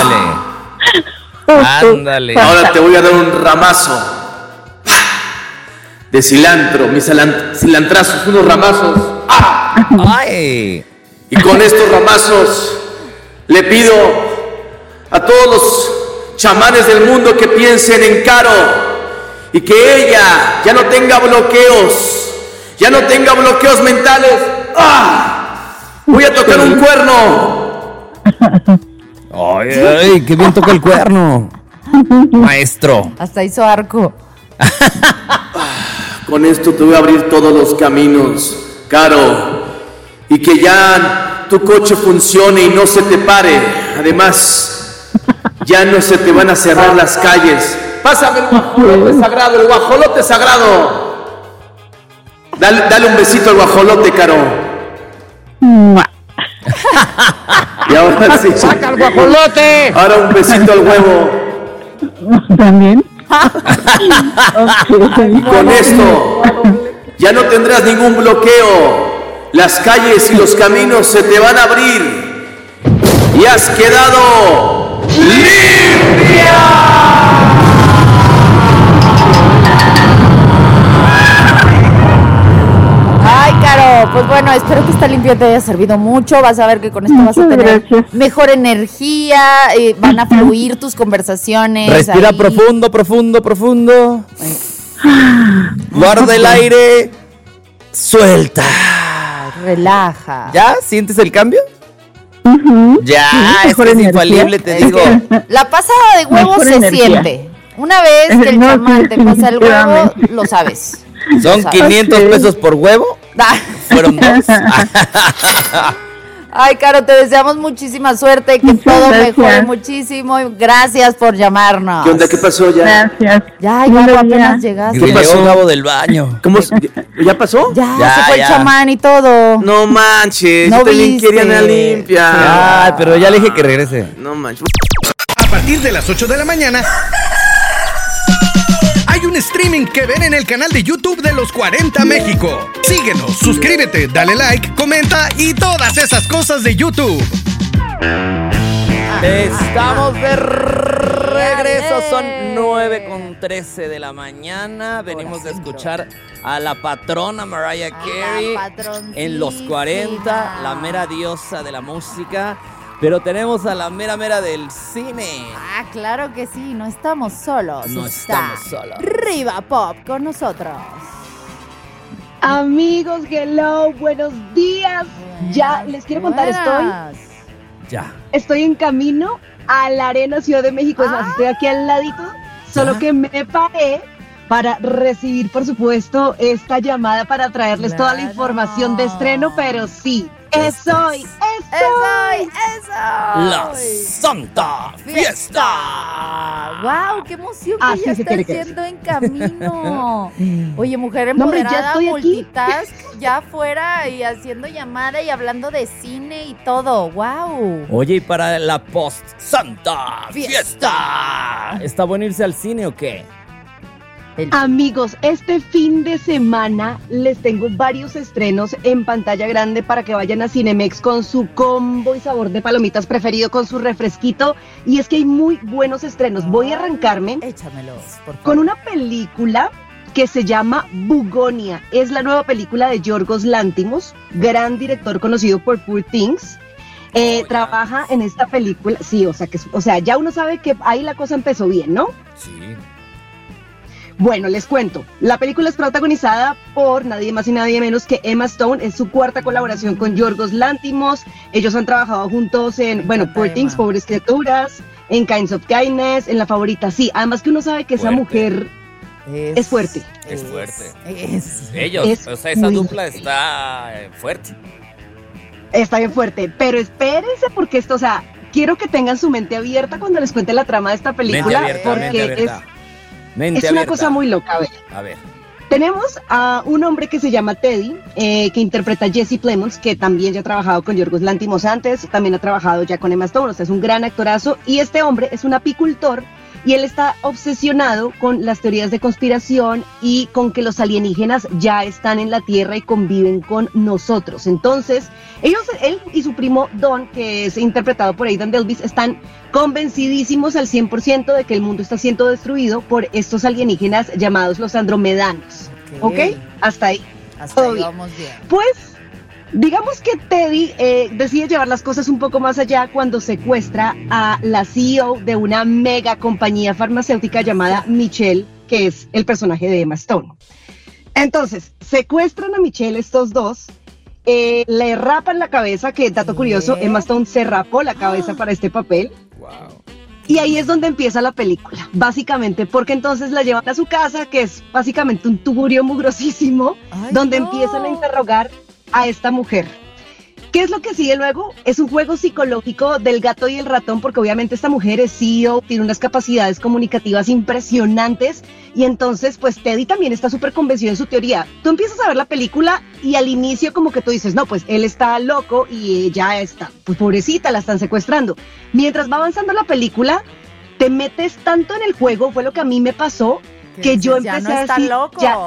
Ándale. Ándale. Ahora te voy a dar un ramazo de cilantro, mis cilan- cilantrazos, unos ramazos. ¡Ah! Ay. Y con estos ramazos le pido a todos los chamanes del mundo que piensen en Caro y que ella ya no tenga bloqueos, ya no tenga bloqueos mentales. ¡Ah! Voy a tocar un cuerno. Ay, ay, qué bien toca el cuerno. Maestro. Hasta hizo arco. Con esto te voy a abrir todos los caminos, Caro, y que ya tu coche funcione y no se te pare. Además, ya no se te van a cerrar las calles. Pásame el guajolote sagrado, el guajolote sagrado. Dale, dale un besito al guajolote, Caro. Mua. Y ahora sí. ¡Saca el guajolote! Ahora un besito al huevo. ¿También? Y con esto ya no tendrás ningún bloqueo. Las calles y los caminos se te van a abrir. Y has quedado limpia. Ay, Caro, pues bueno, espero que esta limpia te haya servido mucho. Vas a ver que con esto vas a Muchas tener gracias. mejor energía, eh, van a fluir tus conversaciones. Respira ahí. profundo, profundo, profundo. Guarda el aire. Suelta. Relaja. ¿Ya? ¿Sientes el cambio? Ya, Sí, es mejor que es energía. infalible, te Es digo. que la pasada de huevo Mejor se energía. siente. Una vez que el No, chamán sí, te pasa el huevo, definitivamente. lo sabes. Son Lo sabes. quinientos Ok. pesos por huevo. Ah. Fueron dos. Ay, Caro, te deseamos muchísima suerte, que Muchas todo gracias. mejore muchísimo. y Gracias por llamarnos. ¿Qué onda? ¿Qué pasó ya? Gracias. Ya, Buen ya, día. apenas llegaste. Que pasó? llegó Gabo del baño. ¿Cómo? s- ¿Ya pasó? Ya, Ya, se fue ya. el chamán y todo. No manches, No yo también viste. quería una limpia. Ay, pero ya le dije que regrese. No manches. A partir de las ocho de la mañana hay un streaming que ven en el canal de YouTube de Los cuarenta México. Síguenos, suscríbete, dale like, comenta y todas esas cosas de YouTube. Estamos de regreso, son nueve con trece de la mañana. Venimos de escuchar a la patrona Mariah Carey en los cuarenta, la mera diosa de la música. Pero tenemos a la mera mera del cine. Ah, claro que sí, no estamos solos. No Está estamos solos. Riva Pop con nosotros. Amigos, hello, buenos días. Buenas, ya les quiero contar, buenas. estoy Ya. Estoy en camino a la Arena Ciudad de México, es más, estoy aquí al ladito, solo ¿Ya? que me paré para recibir, por supuesto, esta llamada para traerles Claro. toda la información de estreno, pero sí, es hoy, es ¡Eso! hoy. ¡Eso! La Santa Fiesta. ¡Wow! ¡Qué emoción que Así ya se está tiene que haciendo en camino! Oye, mujer No, hombre, ya empoderada, estoy aquí. multitask, ya afuera y haciendo llamada y hablando de cine y todo. ¡Wow! Oye, y para la post Santa Fiesta, ¿está bueno irse al cine o qué? Amigos, este fin de semana les tengo varios estrenos en pantalla grande para que vayan a Cinemex con su combo y sabor de palomitas preferido, con su refresquito. Y es que hay muy buenos estrenos. Voy a arrancarme Échamelos, por favor. con una película que se llama Bugonia. Es la nueva película de Yorgos Lanthimos, gran director conocido por Poor Things. Eh, Oh, trabaja en esta película, sí, o sea, que, o sea, ya uno sabe que ahí la cosa empezó bien, ¿no? Sí. Bueno, les cuento. La película es protagonizada por nadie más y nadie menos que Emma Stone. Es su cuarta colaboración con Yorgos Lanthimos. Ellos han trabajado juntos en, bueno, Poor Things, Pobres Criaturas, en Kinds of Kindness, en La Favorita. Sí, además que uno sabe que esa Fuerte. mujer Es, es fuerte. Es fuerte. Es. Ellos, Es o sea, esa muy dupla está eh, fuerte. Está bien fuerte. Pero espérense porque esto, o sea, quiero que tengan su mente abierta cuando les cuente la trama de esta película. Mente abierta, porque mente abierta. es, Mente es una abierta. cosa muy loca. A ver. A ver. Tenemos a un hombre que se llama Teddy, eh, que interpreta a Jesse Plemons, que también ya ha trabajado con Yorgos Lanthimos antes, también ha trabajado ya con Emma Stone, o sea, es un gran actorazo, y este hombre es un apicultor, y él está obsesionado con las teorías de conspiración y con que los alienígenas ya están en la Tierra y conviven con nosotros. Entonces, ellos, él y su primo Don, que es interpretado por Aidan Delvis, están convencidísimos al cien por ciento de que el mundo está siendo destruido por estos alienígenas llamados los andromedanos. ¿Ok? Ok. Hasta ahí. Hasta Todo ahí bien. vamos bien. Pues, digamos que Teddy eh, decide llevar las cosas un poco más allá cuando secuestra a la C E O de una mega compañía farmacéutica llamada Michelle, que es el personaje de Emma Stone. Entonces, secuestran a Michelle estos dos, eh, le rapan la cabeza, que dato curioso, ¿Qué? Emma Stone se rapó la cabeza para este papel. Wow. Y ahí es donde empieza la película, básicamente, porque entonces la llevan a su casa, que es básicamente un tugurio mugrosísimo, Ay, donde no. empiezan a interrogar a esta mujer. ¿Qué es lo que sigue luego? Es un juego psicológico del gato y el ratón, porque obviamente esta mujer es C E O, tiene unas capacidades comunicativas impresionantes, y entonces pues Teddy también está súper convencido en su teoría. Tú empiezas a ver la película y al inicio como que tú dices, no, pues él está loco y ella está, pues pobrecita, la están secuestrando. Mientras va avanzando la película, te metes tanto en el juego, fue lo que a mí me pasó, que dices, yo ya empecé no a está decir, loco. ya,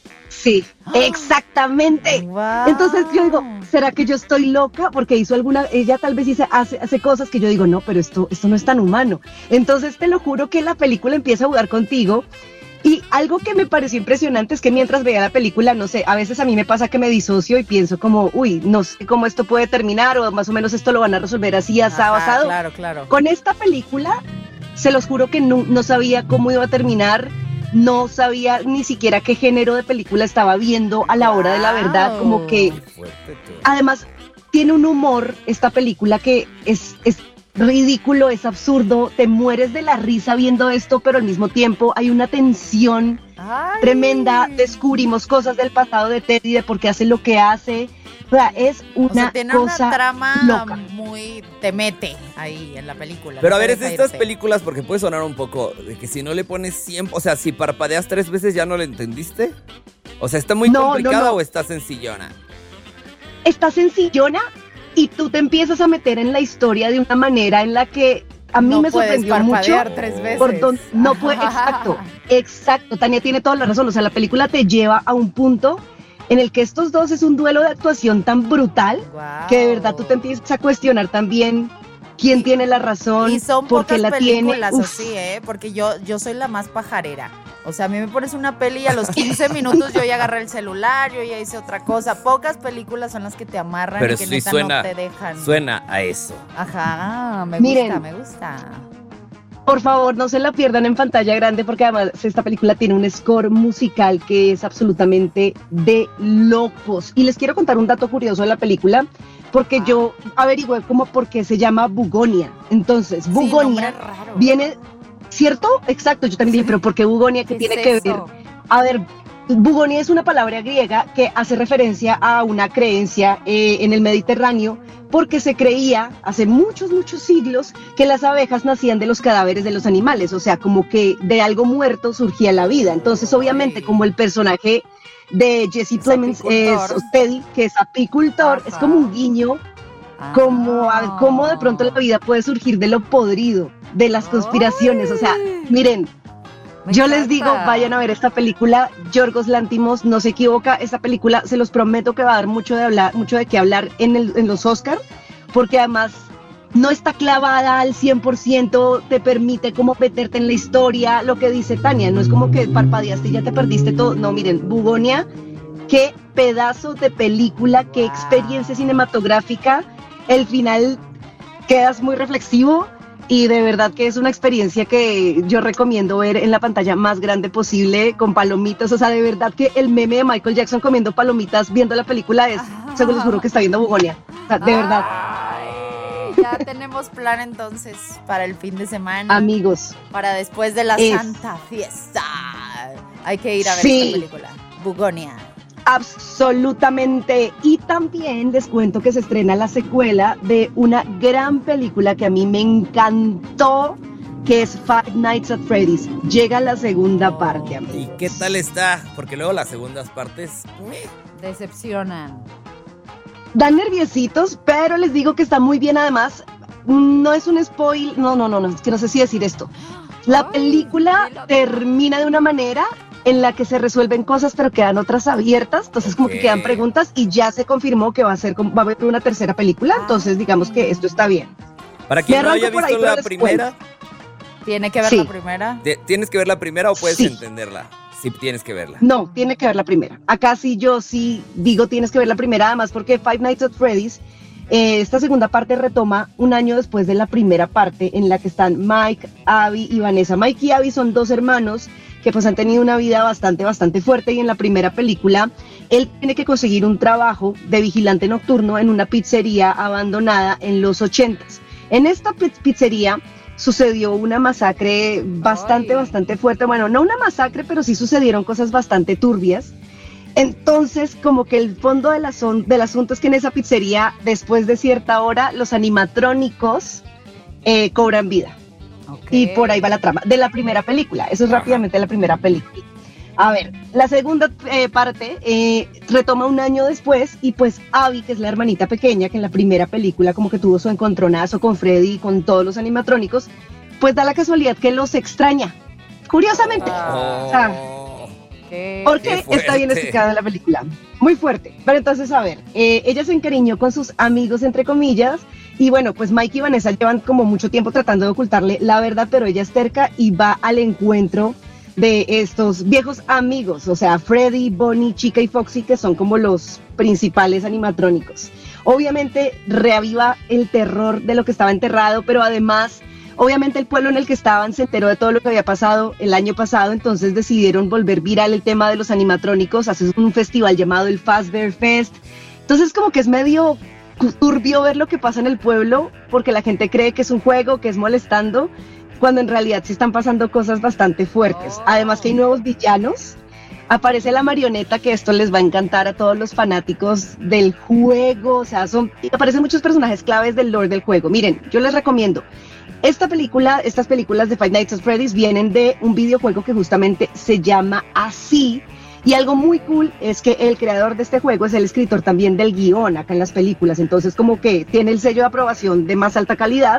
sí, exactamente. Wow. Entonces yo digo, ¿será que yo estoy loca? Porque hizo alguna, ella tal vez dice, hace, hace cosas que yo digo, no, pero esto, esto no es tan humano. Entonces te lo juro que la película empieza a jugar contigo. Y algo que me pareció impresionante es que mientras veía la película, no sé, a veces a mí me pasa que me disocio y pienso como, uy, no sé cómo esto puede terminar, o más o menos esto lo van a resolver así, asado, Ajá, asado. claro, claro. Con esta película, se los juro que no, no sabía cómo iba a terminar, no sabía ni siquiera qué género de película estaba viendo a la hora de la verdad, como que, además, tiene un humor esta película que es, es ridículo, es absurdo, te mueres de la risa viendo esto, pero al mismo tiempo hay una tensión Ay. tremenda, descubrimos cosas del pasado de Teddy, de por qué hace lo que hace, o sea, es una O sea, tiene cosa una trama loca. muy... te mete ahí en la película. Pero no a ver, te es de deja estas irse. películas, porque puede sonar un poco de que si no le pones cien, o sea, si parpadeas tres veces ya no le entendiste. O sea, ¿está muy No, no, complicada no. o está sencillona? Está sencillona y tú te empiezas a meter en la historia de una manera en la que a mí No me puedes sorprendió mucho. parpadear tres veces. Por don- no puede, exacto, exacto. Tania tiene toda la razón. O sea, la película te lleva a un punto en el que estos dos es un duelo de actuación tan brutal Guau. que de verdad tú te empiezas a cuestionar también quién tiene la razón, Y son por qué pocas la tiene. películas Uf. así, ¿eh? Porque yo, yo soy la más pajarera. O sea, a mí me pones una peli y a los quince minutos yo ya agarré el celular, yo ya hice otra cosa. Pocas películas son las que te amarran Pero y que sí neta suena, no te dejan. suena a eso. Ajá, me Miren. gusta, me gusta. Por favor, no se la pierdan en pantalla grande porque además esta película tiene un score musical que es absolutamente de locos. Y les quiero contar un dato curioso de la película porque yo averigüé como por qué se llama Bugonia. Entonces, Bugonia nombre raro. viene, ¿cierto? Exacto, yo también dije, pero ¿por qué Bugonia? ¿Qué ¿Qué tiene es que eso? ver? A ver, Bugonia es una palabra griega que hace referencia a una creencia eh, en el Mediterráneo porque se creía hace muchos, muchos siglos que las abejas nacían de los cadáveres de los animales, o sea, como que de algo muerto surgía la vida. Entonces, obviamente, como el personaje de Jesse Plemons es Teddy, que es apicultor, Ajá. es como un guiño, como a cómo de pronto la vida puede surgir de lo podrido, de las conspiraciones, o sea, miren. Me Yo les encanta. digo, vayan a ver esta película. Yorgos Lanthimos no se equivoca. Esta película, se los prometo que va a dar mucho de hablar, mucho de qué hablar en, el, en los Oscar, porque además no está clavada al cien por ciento, te permite como meterte en la historia, lo que dice Tania, no es como que parpadeaste y ya te perdiste todo. No, miren, Bugonia, qué pedazo de película, qué experiencia cinematográfica. El final quedas muy reflexivo. Y de verdad que es una experiencia que yo recomiendo ver en la pantalla más grande posible, con palomitas. O sea, de verdad que el meme de Michael Jackson comiendo palomitas viendo la película es, se los juro que está viendo Bugonia. O sea, de verdad. Ay, ya tenemos plan entonces para el fin de semana. Amigos. Para después de la Es- Santa Fiesta. Hay que ir a ver Sí. esta película. Bugonia. Absolutamente. Y también les cuento que se estrena la secuela de una gran película que a mí me encantó, que es Five Nights at Freddy's. Llega la segunda parte, amigos. ¿Y qué tal está? Porque luego las segundas partes... meh. Decepcionan. Dan nerviositos, pero les digo que está muy bien. Además, no es un spoil, no, no, no, no, es que no sé si decir esto. La película termina de una manera en la que se resuelven cosas, pero quedan otras abiertas, entonces como que Ok. quedan preguntas y ya se confirmó que va a ser, como- va a haber una tercera película, entonces digamos que esto está bien. Para quien Me no haya arranco por visto ahí, pero la les primera, ¿Tiene que ver Sí. la primera? te- ¿tienes que ver la primera o puedes Sí. entenderla? Sí, tienes que verla. No, tiene que ver la primera. Acá sí yo sí digo tienes que ver la primera, además porque Five Nights at Freddy's, eh, esta segunda parte retoma un año después de la primera parte en la que están Mike, Abby y Vanessa. Mike y Abby son dos hermanos que pues han tenido una vida bastante, bastante fuerte y en la primera película él tiene que conseguir un trabajo de vigilante nocturno en una pizzería abandonada en los ochentas. En esta pi- pizzería sucedió una masacre bastante, Ay. bastante fuerte. Bueno, no una masacre, pero sí sucedieron cosas bastante turbias. Entonces, como que el fondo del, asun- del asunto es que en esa pizzería, después de cierta hora, los animatrónicos eh, cobran vida. Ok. Y por ahí va la trama de la primera película. Eso es rápidamente la primera película. A ver, la segunda eh, parte eh, retoma un año después y pues Abby, que es la hermanita pequeña, que en la primera película como que tuvo su encontronazo con Freddy y con todos los animatrónicos, pues da la casualidad que los extraña. Curiosamente. O sea, Oh. ¿Qué? porque Qué está bien fuerte. explicada en la película. Muy fuerte. Pero entonces, a ver, eh, ella se encariñó con sus amigos, entre comillas, y bueno, pues Mike y Vanessa llevan como mucho tiempo tratando de ocultarle la verdad, pero ella es terca y va al encuentro de estos viejos amigos, o sea, Freddy, Bonnie, Chica y Foxy, que son como los principales animatrónicos. Obviamente reaviva el terror de lo que estaba enterrado, pero además, obviamente el pueblo en el que estaban se enteró de todo lo que había pasado el año pasado, entonces decidieron volver viral el tema de los animatrónicos, hacer un festival llamado el Fazbear Fest. Entonces como que es medio turbio ver lo que pasa en el pueblo, porque la gente cree que es un juego, que es molestando, cuando en realidad se están pasando cosas bastante fuertes. Además que hay nuevos villanos. Aparece la marioneta, que esto les va a encantar a todos los fanáticos del juego. O sea, son, aparecen muchos personajes claves del lore del juego. Miren, yo les recomiendo. Esta película, estas películas de Five Nights at Freddy's vienen de un videojuego que justamente se llama así. Y algo muy cool es que el creador de este juego es el escritor también del guión acá en las películas. Entonces como que tiene el sello de aprobación de más alta calidad.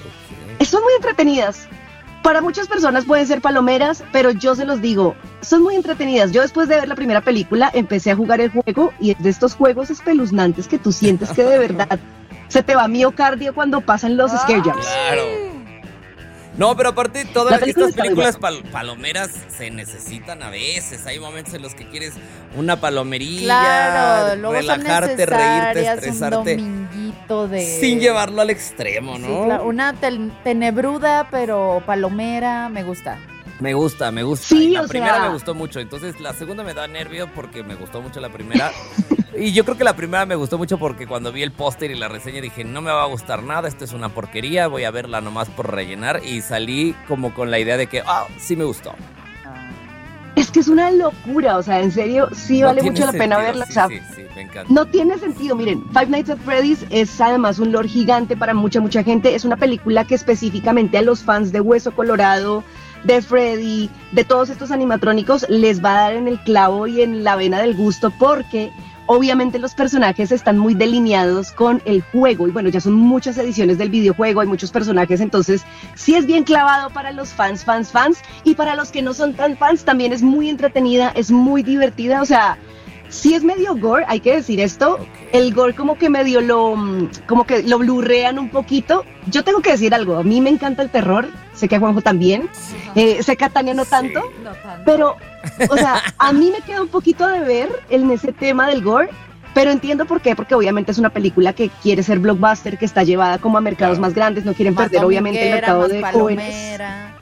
Son muy entretenidas. Para muchas personas pueden ser palomeras, pero yo se los digo, son muy entretenidas. Yo después de ver la primera película empecé a jugar el juego y es de estos juegos espeluznantes que tú sientes que de verdad se te va miocardio cuando pasan los scare jumps. Claro. No, pero aparte, todas La película estas está muy películas pal- palomeras se necesitan a veces. Hay momentos en los que quieres una palomerilla, Claro, luego relajarte, son reírte, necesarias, estresarte. Un dominguito de... Sin llevarlo al extremo, ¿no? Sí, claro, una tel- tenebruda, pero palomera, me gusta. Me gusta, me gusta. Sí, Y la o primera sea- me gustó mucho, entonces la segunda me da nervio porque me gustó mucho la primera. Y yo creo que la primera me gustó mucho porque cuando vi el póster y la reseña dije, no me va a gustar nada, esto es una porquería, voy a verla nomás por rellenar. Y salí como con la idea de que, ah, sí me gustó. Es que es una locura, o sea, en serio, sí No vale tiene mucho la pena sentido, verla. sí, o sea, sí, sí, me encanta. no tiene sentido, miren, Five Nights at Freddy's es además un lore gigante para mucha, mucha gente. Es una película que específicamente a los fans de Hueso Colorado, de Freddy, de todos estos animatrónicos, les va a dar en el clavo y en la vena del gusto porque obviamente los personajes están muy delineados con el juego y bueno, ya son muchas ediciones del videojuego, hay muchos personajes, entonces sí es bien clavado para los fans, fans, fans y para los que no son tan fans también es muy entretenida, es muy divertida, o sea, sí es medio gore, hay que decir esto, okay. El gore como que medio lo, como que lo blurrean un poquito. Yo tengo que decir algo, a mí me encanta el terror, sé que a Juanjo también, sí. eh, sé que a Tania no tanto, sí, no tanto, pero, o sea, a mí me queda un poquito de ver en ese tema del gore, pero entiendo por qué, porque obviamente es una película que quiere ser blockbuster, que está llevada como a mercados claro. más grandes, no quieren más perder obviamente el mercado de jóvenes.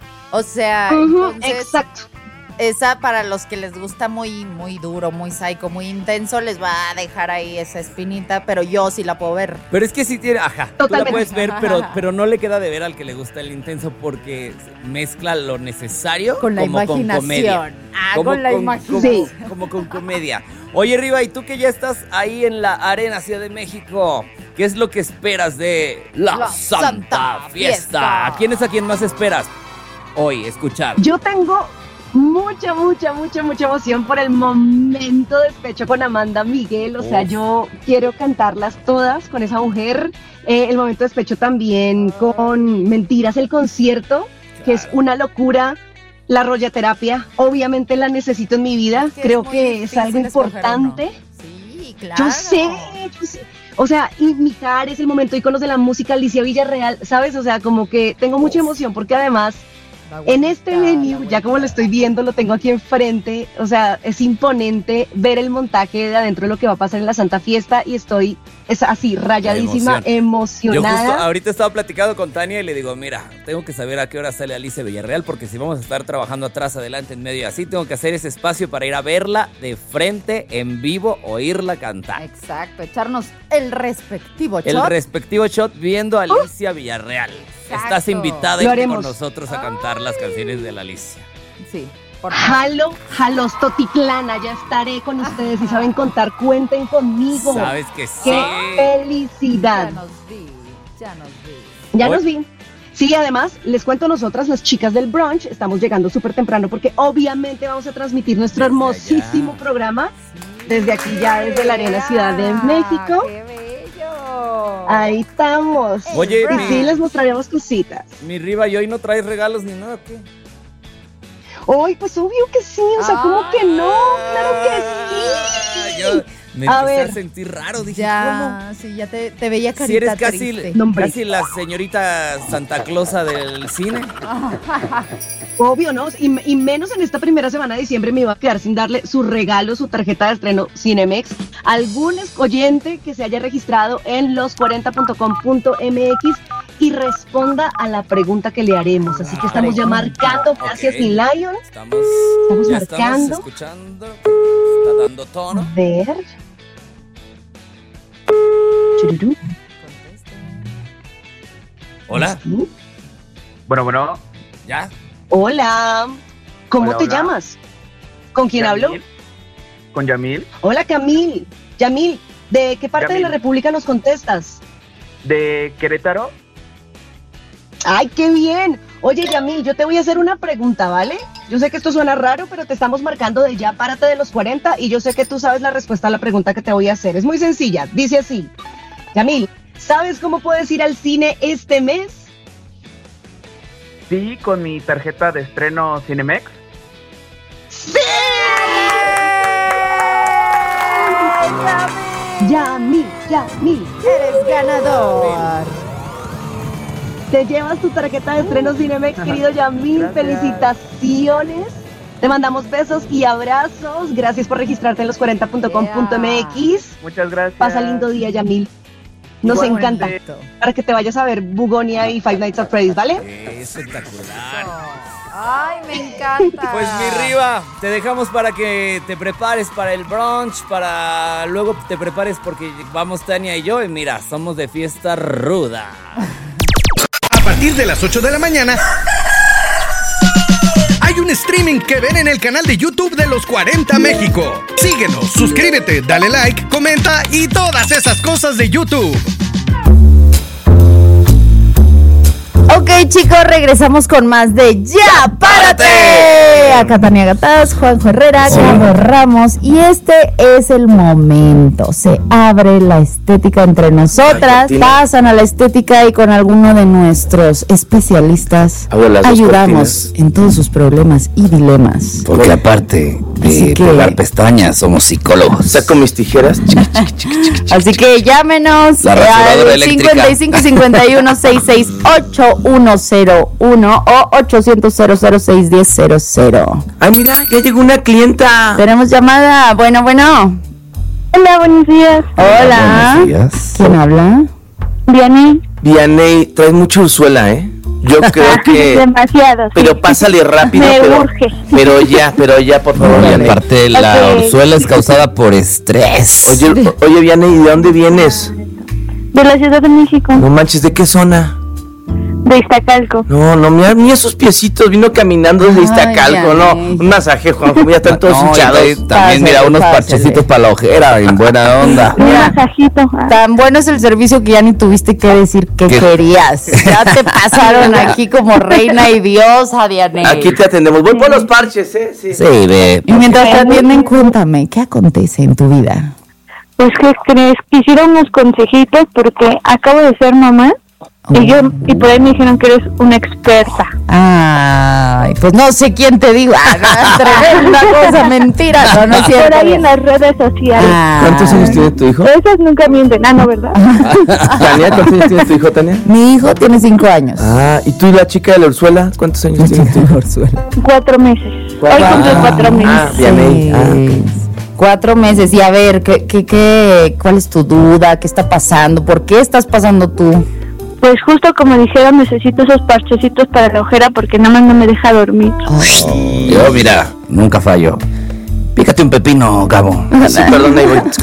O sea, uh-huh, entonces, exacto. Esa para los que les gusta muy, muy duro, muy psycho, muy intenso, les va a dejar ahí esa espinita, pero yo sí la puedo ver. Pero es que sí tiene, ajá, Totalmente. Tú la puedes ver, pero, pero no le queda de ver al que le gusta el intenso porque mezcla lo necesario con la como imaginación. Con comedia. Ah, como con la con, imaginación. Como, como con comedia. Oye, Riva, y tú que ya estás ahí en la Arena Ciudad de México, ¿qué es lo que esperas de la, la Santa, Santa Fiesta? Fiesta? ¿Quién es a quien más esperas hoy escuchar? Yo tengo mucha, mucha, mucha, mucha emoción por el momento de despecho con Amanda Miguel, o sea, Uf. yo quiero cantarlas todas con esa mujer, eh, el momento de despecho también con Mentiras, el concierto, claro. que es una locura, la rolloterapia, obviamente la necesito en mi vida, es que creo es que es algo importante. Sí, claro. Yo sé, yo sé. O sea, y Mijares, el momento íconos de la música, Alicia Villarreal, ¿sabes? O sea, como que tengo mucha emoción porque además en este venue, ya como lo estoy viendo, lo tengo aquí enfrente, o sea, es imponente ver el montaje de adentro de lo que va a pasar en la Santa Fiesta y estoy es así, rayadísima, emoción. emocionada. Yo justo ahorita estaba platicando con Tania y le digo, mira, tengo que saber a qué hora sale Alicia Villarreal porque si vamos a estar trabajando atrás, adelante, en medio y así, tengo que hacer ese espacio para ir a verla de frente, en vivo, oírla cantar. Exacto, echarnos el respectivo shot. El respectivo shot viendo a Alicia uh. Villarreal. Exacto. Estás invitada con nosotros a cantar las canciones de la Alicia. Sí. Jalo, jalos, Totitlana, ya estaré con ustedes y saben contar, cuenten conmigo. Sabes que sí. ¡Qué felicidad! Ya nos vi, ya nos vi. Ya nos vi. Sí, además, les cuento nosotras, las chicas del brunch, estamos llegando súper temprano porque obviamente vamos a transmitir nuestro desde hermosísimo allá. programa sí, desde aquí ya, desde la Arena Ciudad de México. ¡Qué bello! Ahí estamos. Oye, y mi, sí, les mostraremos cositas. Mi Riva, ¿y hoy no traes regalos ni nada? ¿Qué? Hoy, pues obvio que sí, o sea, ah, ¿cómo que no? ¡Claro que sí! Yo me a empecé ver. a sentir raro, dije, ya, ¿cómo? Sí, ya te, te veía carita si eres casi, triste. casi la señorita Santa Clausa del cine. Obvio, ¿no? Y, y menos en esta primera semana de diciembre me iba a quedar sin darle su regalo, su tarjeta de estreno Cinemex. Algún oyente que se haya registrado en los cuarenta punto com punto m x y responda a la pregunta que le haremos. Así que estamos ya marcando, gracias okay. Lion. Estamos, estamos ya marcando. Estamos escuchando, está dando tono. A ver. Chururú. Hola. ¿Sí? Bueno, bueno. ¿Ya? Hola. ¿Cómo hola, te hola. llamas? ¿Con quién Yamil. hablo? Con Yamil. Hola, Camil. Yamil, ¿de qué parte Yamil. de la República nos contestas? De Querétaro. ¡Ay, qué bien! Oye, Yamil, yo te voy a hacer una pregunta, ¿vale? Yo sé que esto suena raro, pero te estamos marcando de ya, párate de los cuarenta, y yo sé que tú sabes la respuesta a la pregunta que te voy a hacer. Es muy sencilla, dice así. Yamil, ¿sabes cómo puedes ir al cine este mes? Sí, con mi tarjeta de estreno Cinemex. ¡Sí! Yamil, Yamil. Eres ganador. Te llevas tu tarjeta de estreno Cinemex, querido Yamil. Felicitaciones. Te mandamos besos y abrazos. Gracias por registrarte en los cuarenta punto com punto m x. Muchas gracias. Pasa lindo día, Yamil. Nos Igualmente. encanta. Para que te vayas a ver Bugonia y Five Nights at Freddy's, ¿vale? Espectacular. Ay, me encanta. Pues mi Riva, te dejamos para que te prepares para el brunch, para luego te prepares porque vamos Tania y yo y mira, somos de fiesta ruda. A partir de las ocho de la mañana hay un streaming que ver en el canal de YouTube de Los cuarenta México. Síguenos, suscríbete, dale like, comenta y todas esas cosas de YouTube. Ok, chicos, regresamos con más de ¡Ya, párate! Acá Tania Gataz, Juanjo Herrera, Carlos Ramos. Y este es el momento. Se abre la estética entre nosotras. Ay, pasan a la estética y con alguno de nuestros especialistas ayudamos en todos sus problemas y dilemas. Porque aparte de que, pegar pestañas, somos psicólogos. Saco mis tijeras. Así que llámenos La rasuradora al eléctrica. cincuenta y cinco cincuenta y uno sesenta y seis ocho uno cero uno o ochocientos cero cero seis diez cero cero. Ay, mira, ya llegó una clienta. Tenemos llamada. Bueno, bueno. Hola, buenos días. Hola. Buenos días. ¿Quién habla? Vianney. Vianney, traes mucha Ursuela, ¿eh? Yo creo que... Demasiado. Pero pásale rápido, Me pero, urge. pero ya, pero ya, por favor, Y Vianney. aparte la Ok. orzuela es causada por estrés. Oye, oye, Vianney, ¿de dónde vienes? De la Ciudad de México. No manches, ¿de qué zona? De Iztacalco. No, no, mira, mira esos piecitos, vino caminando desde Ay, Iztacalco, no, Vianney. un masaje, Juanjo, ya están todos No, y hinchados. ahí también mira Pásale, unos pásale. parchecitos para la ojera en buena onda. Un Mira. masajito. Ah, Tan bueno es el servicio que ya ni tuviste que decir que ¿Qué? querías. Ya te pasaron aquí como reina y diosa, Diane. Aquí te atendemos, voy por los parches, ¿eh? Sí. Sí, ve. Y mientras te atienden, cuéntame, ¿qué acontece en tu vida? Pues, ¿qué crees? Quisiera unos consejitos porque acabo de ser mamá. Y yo, y por ahí me dijeron que eres una experta. Ay, pues no sé quién te digo. Ah, no, tremenda cosa, mentira. No, no es cierto. Por ahí en las redes sociales. Ah. ¿Cuántos años tiene tu hijo? Esas nunca mienten. Ah, no, ¿verdad? Tania, ¿cuántos años tiene tu hijo, Tania? Mi hijo tiene cinco años. Ah, ¿y tú y la chica de la Ursuela? ¿Cuántos años tiene tu hijo? Cuatro meses. Hoy cumple cuatro meses. Ah, Vianney. Ah, Sí. Cuatro meses. Y a ver, ¿qué, qué, qué, ¿cuál es tu duda? ¿Qué está pasando? ¿Por qué estás pasando tú? Pues justo como dijeron, necesito esos parchecitos para la ojera porque nada más no me deja dormir. Yo, mira, nunca fallo. Pícate un pepino, Gabo. sí, perdón, ahí voy.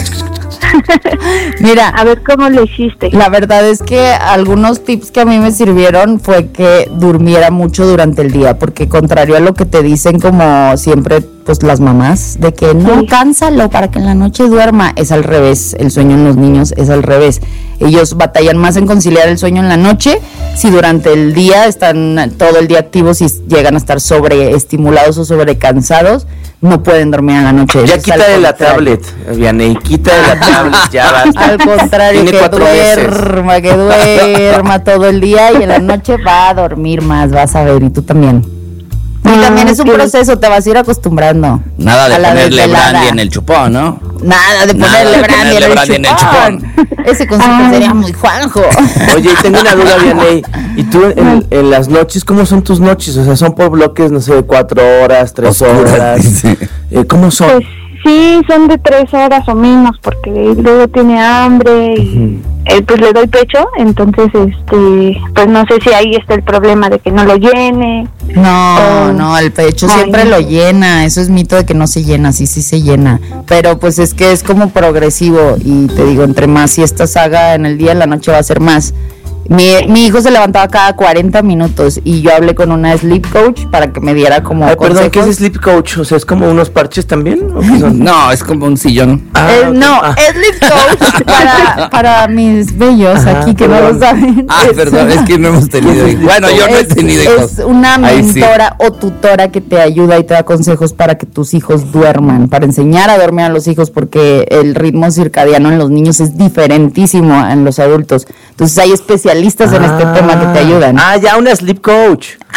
Mira, A ver cómo le hiciste. la verdad es que algunos tips que a mí me sirvieron fue que durmiera mucho durante el día, porque contrario a lo que te dicen como siempre pues las mamás, de que no, Sí. cánsalo para que en la noche duerma, es al revés, el sueño en los niños es al revés. Ellos batallan más en conciliar el sueño en la noche si durante el día están todo el día activos y llegan a estar sobreestimulados o sobrecansados, no pueden dormir en la noche. Ya Es quita al de la contrario. tablet, Vianney, quita de la tablet, ya basta. Al contrario, Tiene que cuatro meses. duerma, que duerma todo el día y en la noche va a dormir más, vas a ver, y tú también. Y Ah, también es un ok. proceso, te vas a ir acostumbrando. Nada de a la ponerle desvelada. brandy en el chupón, ¿no? Nada de Nada ponerle de brandy, ponerle en, el brandy en el chupón. Ese consejo Ah. sería muy Juanjo. Oye, y tengo una duda, Vianney. ¿Y tú en, en las noches, cómo son tus noches? O sea, ¿son por bloques, no sé, de cuatro horas, tres Oscuras, horas? dice. Eh, ¿Cómo son? Pues sí, son de tres horas o menos porque luego tiene hambre y eh, pues le doy pecho, entonces este pues no sé si ahí está el problema de que no lo llene. No, Oh. no, el pecho Ay, siempre no. lo llena, eso es mito de que no se llena, sí, sí se llena, pero pues es que es como progresivo y te digo, entre más siestas haga en el día, en la noche va a ser más. Mi, mi hijo se levantaba cada cuarenta minutos y yo hablé con una sleep coach para que me diera como Ay, perdón, ¿qué consejos. es sleep coach? O sea, ¿es como unos parches también? ¿O qué son? No, es como un sillón. Ah, Eh, ok. no, Ah. sleep coach para, para mis bellos Ajá, aquí que no perdón. lo saben. Ah, Es perdón, una- es que no hemos tenido hijos. Bueno, yo no he es, tenido hijos. es una Ahí sí. mentora o tutora que te ayuda y te da consejos para que tus hijos duerman, para enseñar a dormir a los hijos, porque el ritmo circadiano en los niños es diferentísimo en los adultos. Entonces hay especialistas en este Ah. tema que te ayudan. Ah, ya, una sleep coach.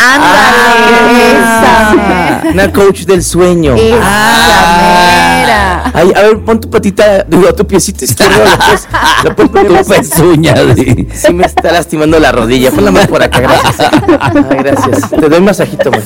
Ándale, esa. Una coach del sueño. Esa Ah. mera. Ay, a ver, pon tu patita, digo, tu piecito izquierdo. La puedes, la puedes poner Tu pezuña, sí. Sí me está lastimando la rodilla. Ponla más por acá, gracias. Ay, gracias. Te doy un masajito más.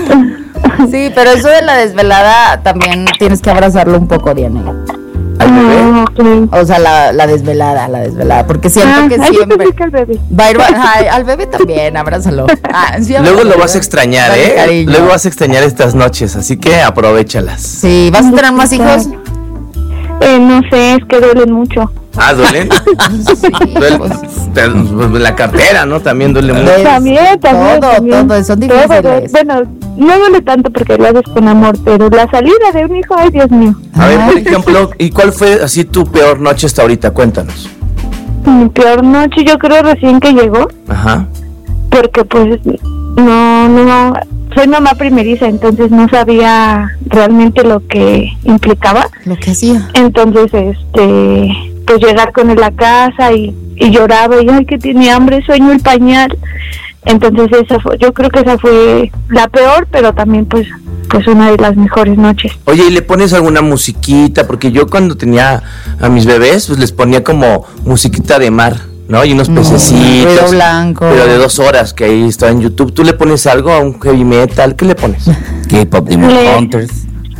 Sí, pero eso de la desvelada también tienes que abrazarlo un poco, Diana. ¿Al bebé? O sea, la, la desvelada, la desvelada, porque siento Ah, que ay, yo siempre pensé que al bebé. va a ir, ay, al bebé también, abrázalo. Ah, sí, Luego abrázalo, lo vas a ¿verdad? extrañar, Dale ¿eh? cariño. Luego vas a extrañar estas noches, así que aprovéchalas. Sí, ¿vas a tener más hijos? Eh, no sé, es que duelen mucho. Ah, ¿duelen? Duele- te- la cartera, ¿no? También duele mucho. También, también. Todo, también. todo, son Todo, difíciles. bueno, no duele tanto porque lo haces con amor, pero la salida de un hijo, ay, Dios mío. A ver, por ejemplo, ¿y cuál fue así tu peor noche hasta ahorita? Cuéntanos. Mi peor noche, yo creo, recién que llegó, Ajá. porque pues no, no, soy mamá primeriza, entonces no sabía realmente lo que implicaba. Lo que hacía. Entonces, este, pues llegar con él a casa y, y lloraba y ay, que tiene hambre, sueño el pañal. Entonces esa fue, yo creo que esa fue la peor, pero también pues, pues una de las mejores noches. Oye, ¿y le pones alguna musiquita? Porque yo cuando tenía a mis bebés, pues les ponía como musiquita de mar, ¿no? Y unos pececitos. ruido blanco. Pero de dos horas, que ahí está en YouTube. ¿Tú le pones algo a un heavy metal? ¿Qué le pones? K-pop Demon Le- Hunters.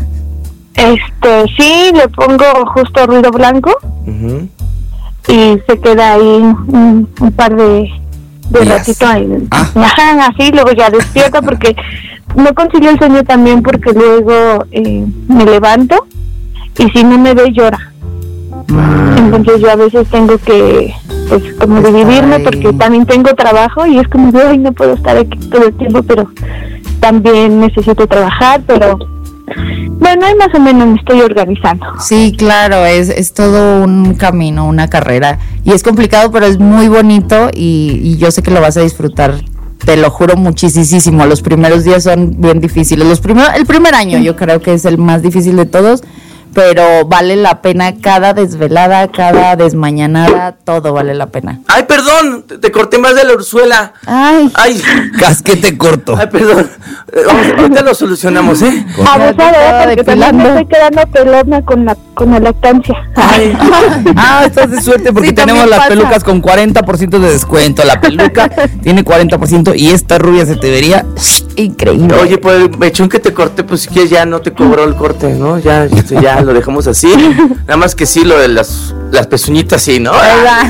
Este, sí, le pongo justo ruido blanco Ujú. y se queda ahí un, un par de, de Días. ratito ahí. Ajá, así, luego ya despierta porque no concilio el sueño también porque luego eh, me levanto y si no me ve llora. Entonces yo a veces tengo que, pues, como dividirme ahí. porque también tengo trabajo y es como de, ay, no puedo estar aquí todo el tiempo, pero también necesito trabajar, pero bueno, ahí más o menos me estoy organizando. Sí, claro, es, es todo un camino, una carrera. Y es complicado, pero es muy bonito y, y yo sé que lo vas a disfrutar. Te lo juro muchísimo. Los primeros días son bien difíciles. Los primeros, el primer año yo creo que es el más difícil de todos, pero vale la pena cada desvelada, cada desmañanada, todo vale la pena. Ay, perdón, te, te corté más de la Ursuela. Ay, Ay, Casquete corto. ay, perdón. Eh, Vamos, ahorita lo solucionamos, ¿eh? Abusada, estaba porque también depilando. me estoy quedando pelona con la, con la lactancia. Ay, Ah, estás de suerte porque Sí, tenemos también las pasa. pelucas con cuarenta por ciento de descuento. La peluca tiene cuarenta por ciento y esta rubia se te vería increíble. oye, pues el mechón que te corté, pues si quieres ya no te cobró el corte, ¿no? Ya, este, ya lo dejamos así. Nada más que sí, lo de las, las pezuñitas, sí, ¿no?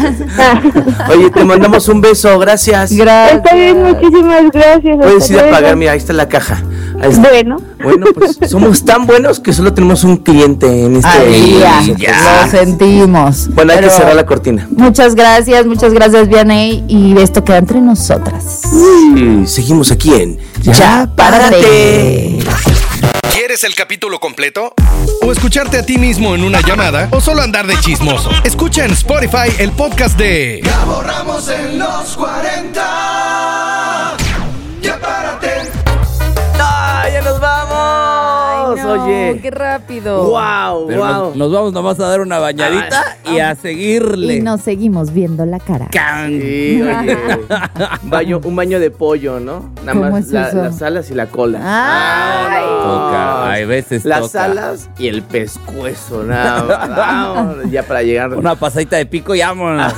Oye, te mandamos un beso, gracias. Gracias. Está bien, muchísimas gracias. Puedes hasta ir a luego. pagar, mira, ahí está la caja. Ahí está. Bueno, Bueno, pues somos tan buenos que solo tenemos un cliente en este. Ahí ya, ya. lo sentimos. Bueno, hay que Pero cerrar la cortina. muchas gracias, muchas gracias, Vianey. Y esto queda entre nosotras. Y seguimos aquí en Ya, párate. ¿Quieres el capítulo completo? ¿O escucharte a ti mismo en una llamada? ¿O solo andar de chismoso? Escucha en Spotify el podcast de Gabo Ramos en los cuarenta. Ya párate. ¡Ah, ya nos vamos! Ay, no, Oye. qué rápido. ¡Wow! Pero ¡Wow! nos, nos vamos nomás a dar una bañadita y a seguirle. Y nos seguimos viendo la cara. Can. Sí, oye. Un baño, un baño de pollo, ¿no? Nada ¿Cómo más es la- eso? las alas y la cola. Ay. Toca, hay veces Las toca. alas y el pescuezo, nada más. Vámonos, ya para llegar Una pasadita de pico y vámonos.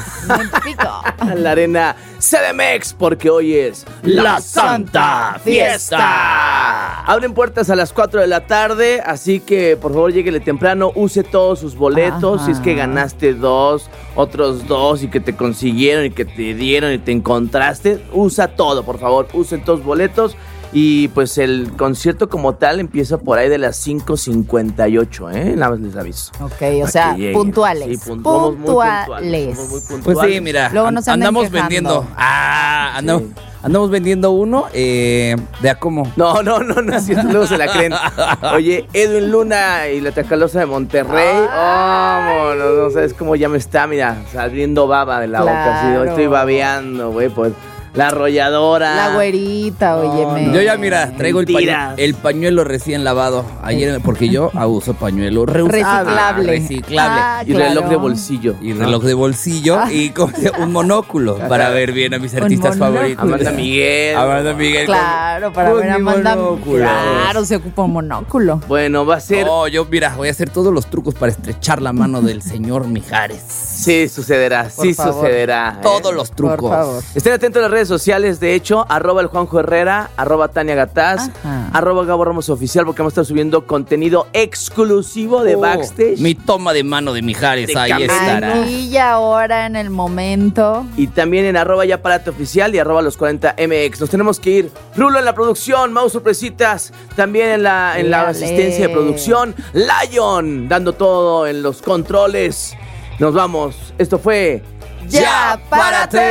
a la arena C D M X, porque hoy es La Santa Fiesta. Abren puertas a las cuatro de la tarde, así que por favor lléguele temprano, use todos sus boletos. Ajá. Si es que ganaste dos, otros dos y que te consiguieron y que te dieron y te encontraste, usa todo, por favor, usen todos los boletos. Y pues el concierto como tal empieza por ahí de las cinco cincuenta y ocho, ¿eh? Nada más les aviso. Ok, o Para sea, que lleguen. puntuales. Sí, pun- somos muy puntuales, puntuales. somos muy Pues puntuales. sí, mira, Luego an- nos andan andamos quejando. vendiendo. Ah, andamos, Sí. andamos vendiendo uno eh, de a cómo. No, no, no, no es cierto, luego se la creen. Oye, Edwin Luna y la Tacalosa de Monterrey. Vámonos, no sabes cómo ya me está, mira, saliendo baba de la boca. Así, Claro. hoy estoy babeando, güey, pues La arrolladora. La güerita, óyeme. Yo ya, mira, traigo el, Mentiras. pañuelo, el pañuelo recién lavado. Ayer, porque yo uso pañuelo reusable. Reciclable. Reciclable. Ah, Y claro. reloj de bolsillo. Y reloj de bolsillo Ah. y como se- un monóculo para ver bien a mis Un artistas monóculo. favoritos. Amanda Miguel. Amanda Miguel. con- Claro, para con ver a mi Amanda. monóculo. Claro, se ocupa un monóculo. Bueno, va a ser... No, yo, mira, voy a hacer todos los trucos para estrechar la mano del señor Mijares. Sí, sucederá, Por sí favor. sucederá. ¿eh? Todos los trucos. Por favor. Estén atentos a las redes sociales, de hecho, arroba el Juanjo Herrera, arroba Tania Gataz, Ajá. arroba Gabo Ramos Oficial, porque vamos a estar subiendo contenido exclusivo de Oh, backstage. Mi toma de mano de Mijares, De ahí Camila. estará. Aquí y ahora, en el momento. Y también en arroba ya Parate Oficial y arroba los cuarenta M X. Nos tenemos que ir. Rulo en la producción, Mau Sorpresitas, también en la, en la Dale. asistencia de producción. Lion, dando todo en los controles. Nos vamos. Esto fue... ¡Ya, párate!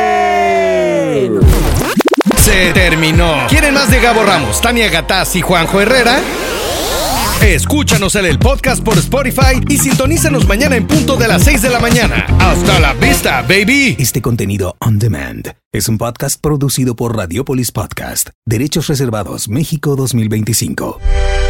Se terminó. ¿Quieren más de Gabo Ramos, Tania Gataz y Juanjo Herrera? Escúchanos en el podcast por Spotify y sintonízanos mañana en punto de las seis de la mañana. ¡Hasta la vista, baby! Este contenido on demand es un podcast producido por Radiopolis Podcast, Derechos Reservados, México dos mil veinticinco.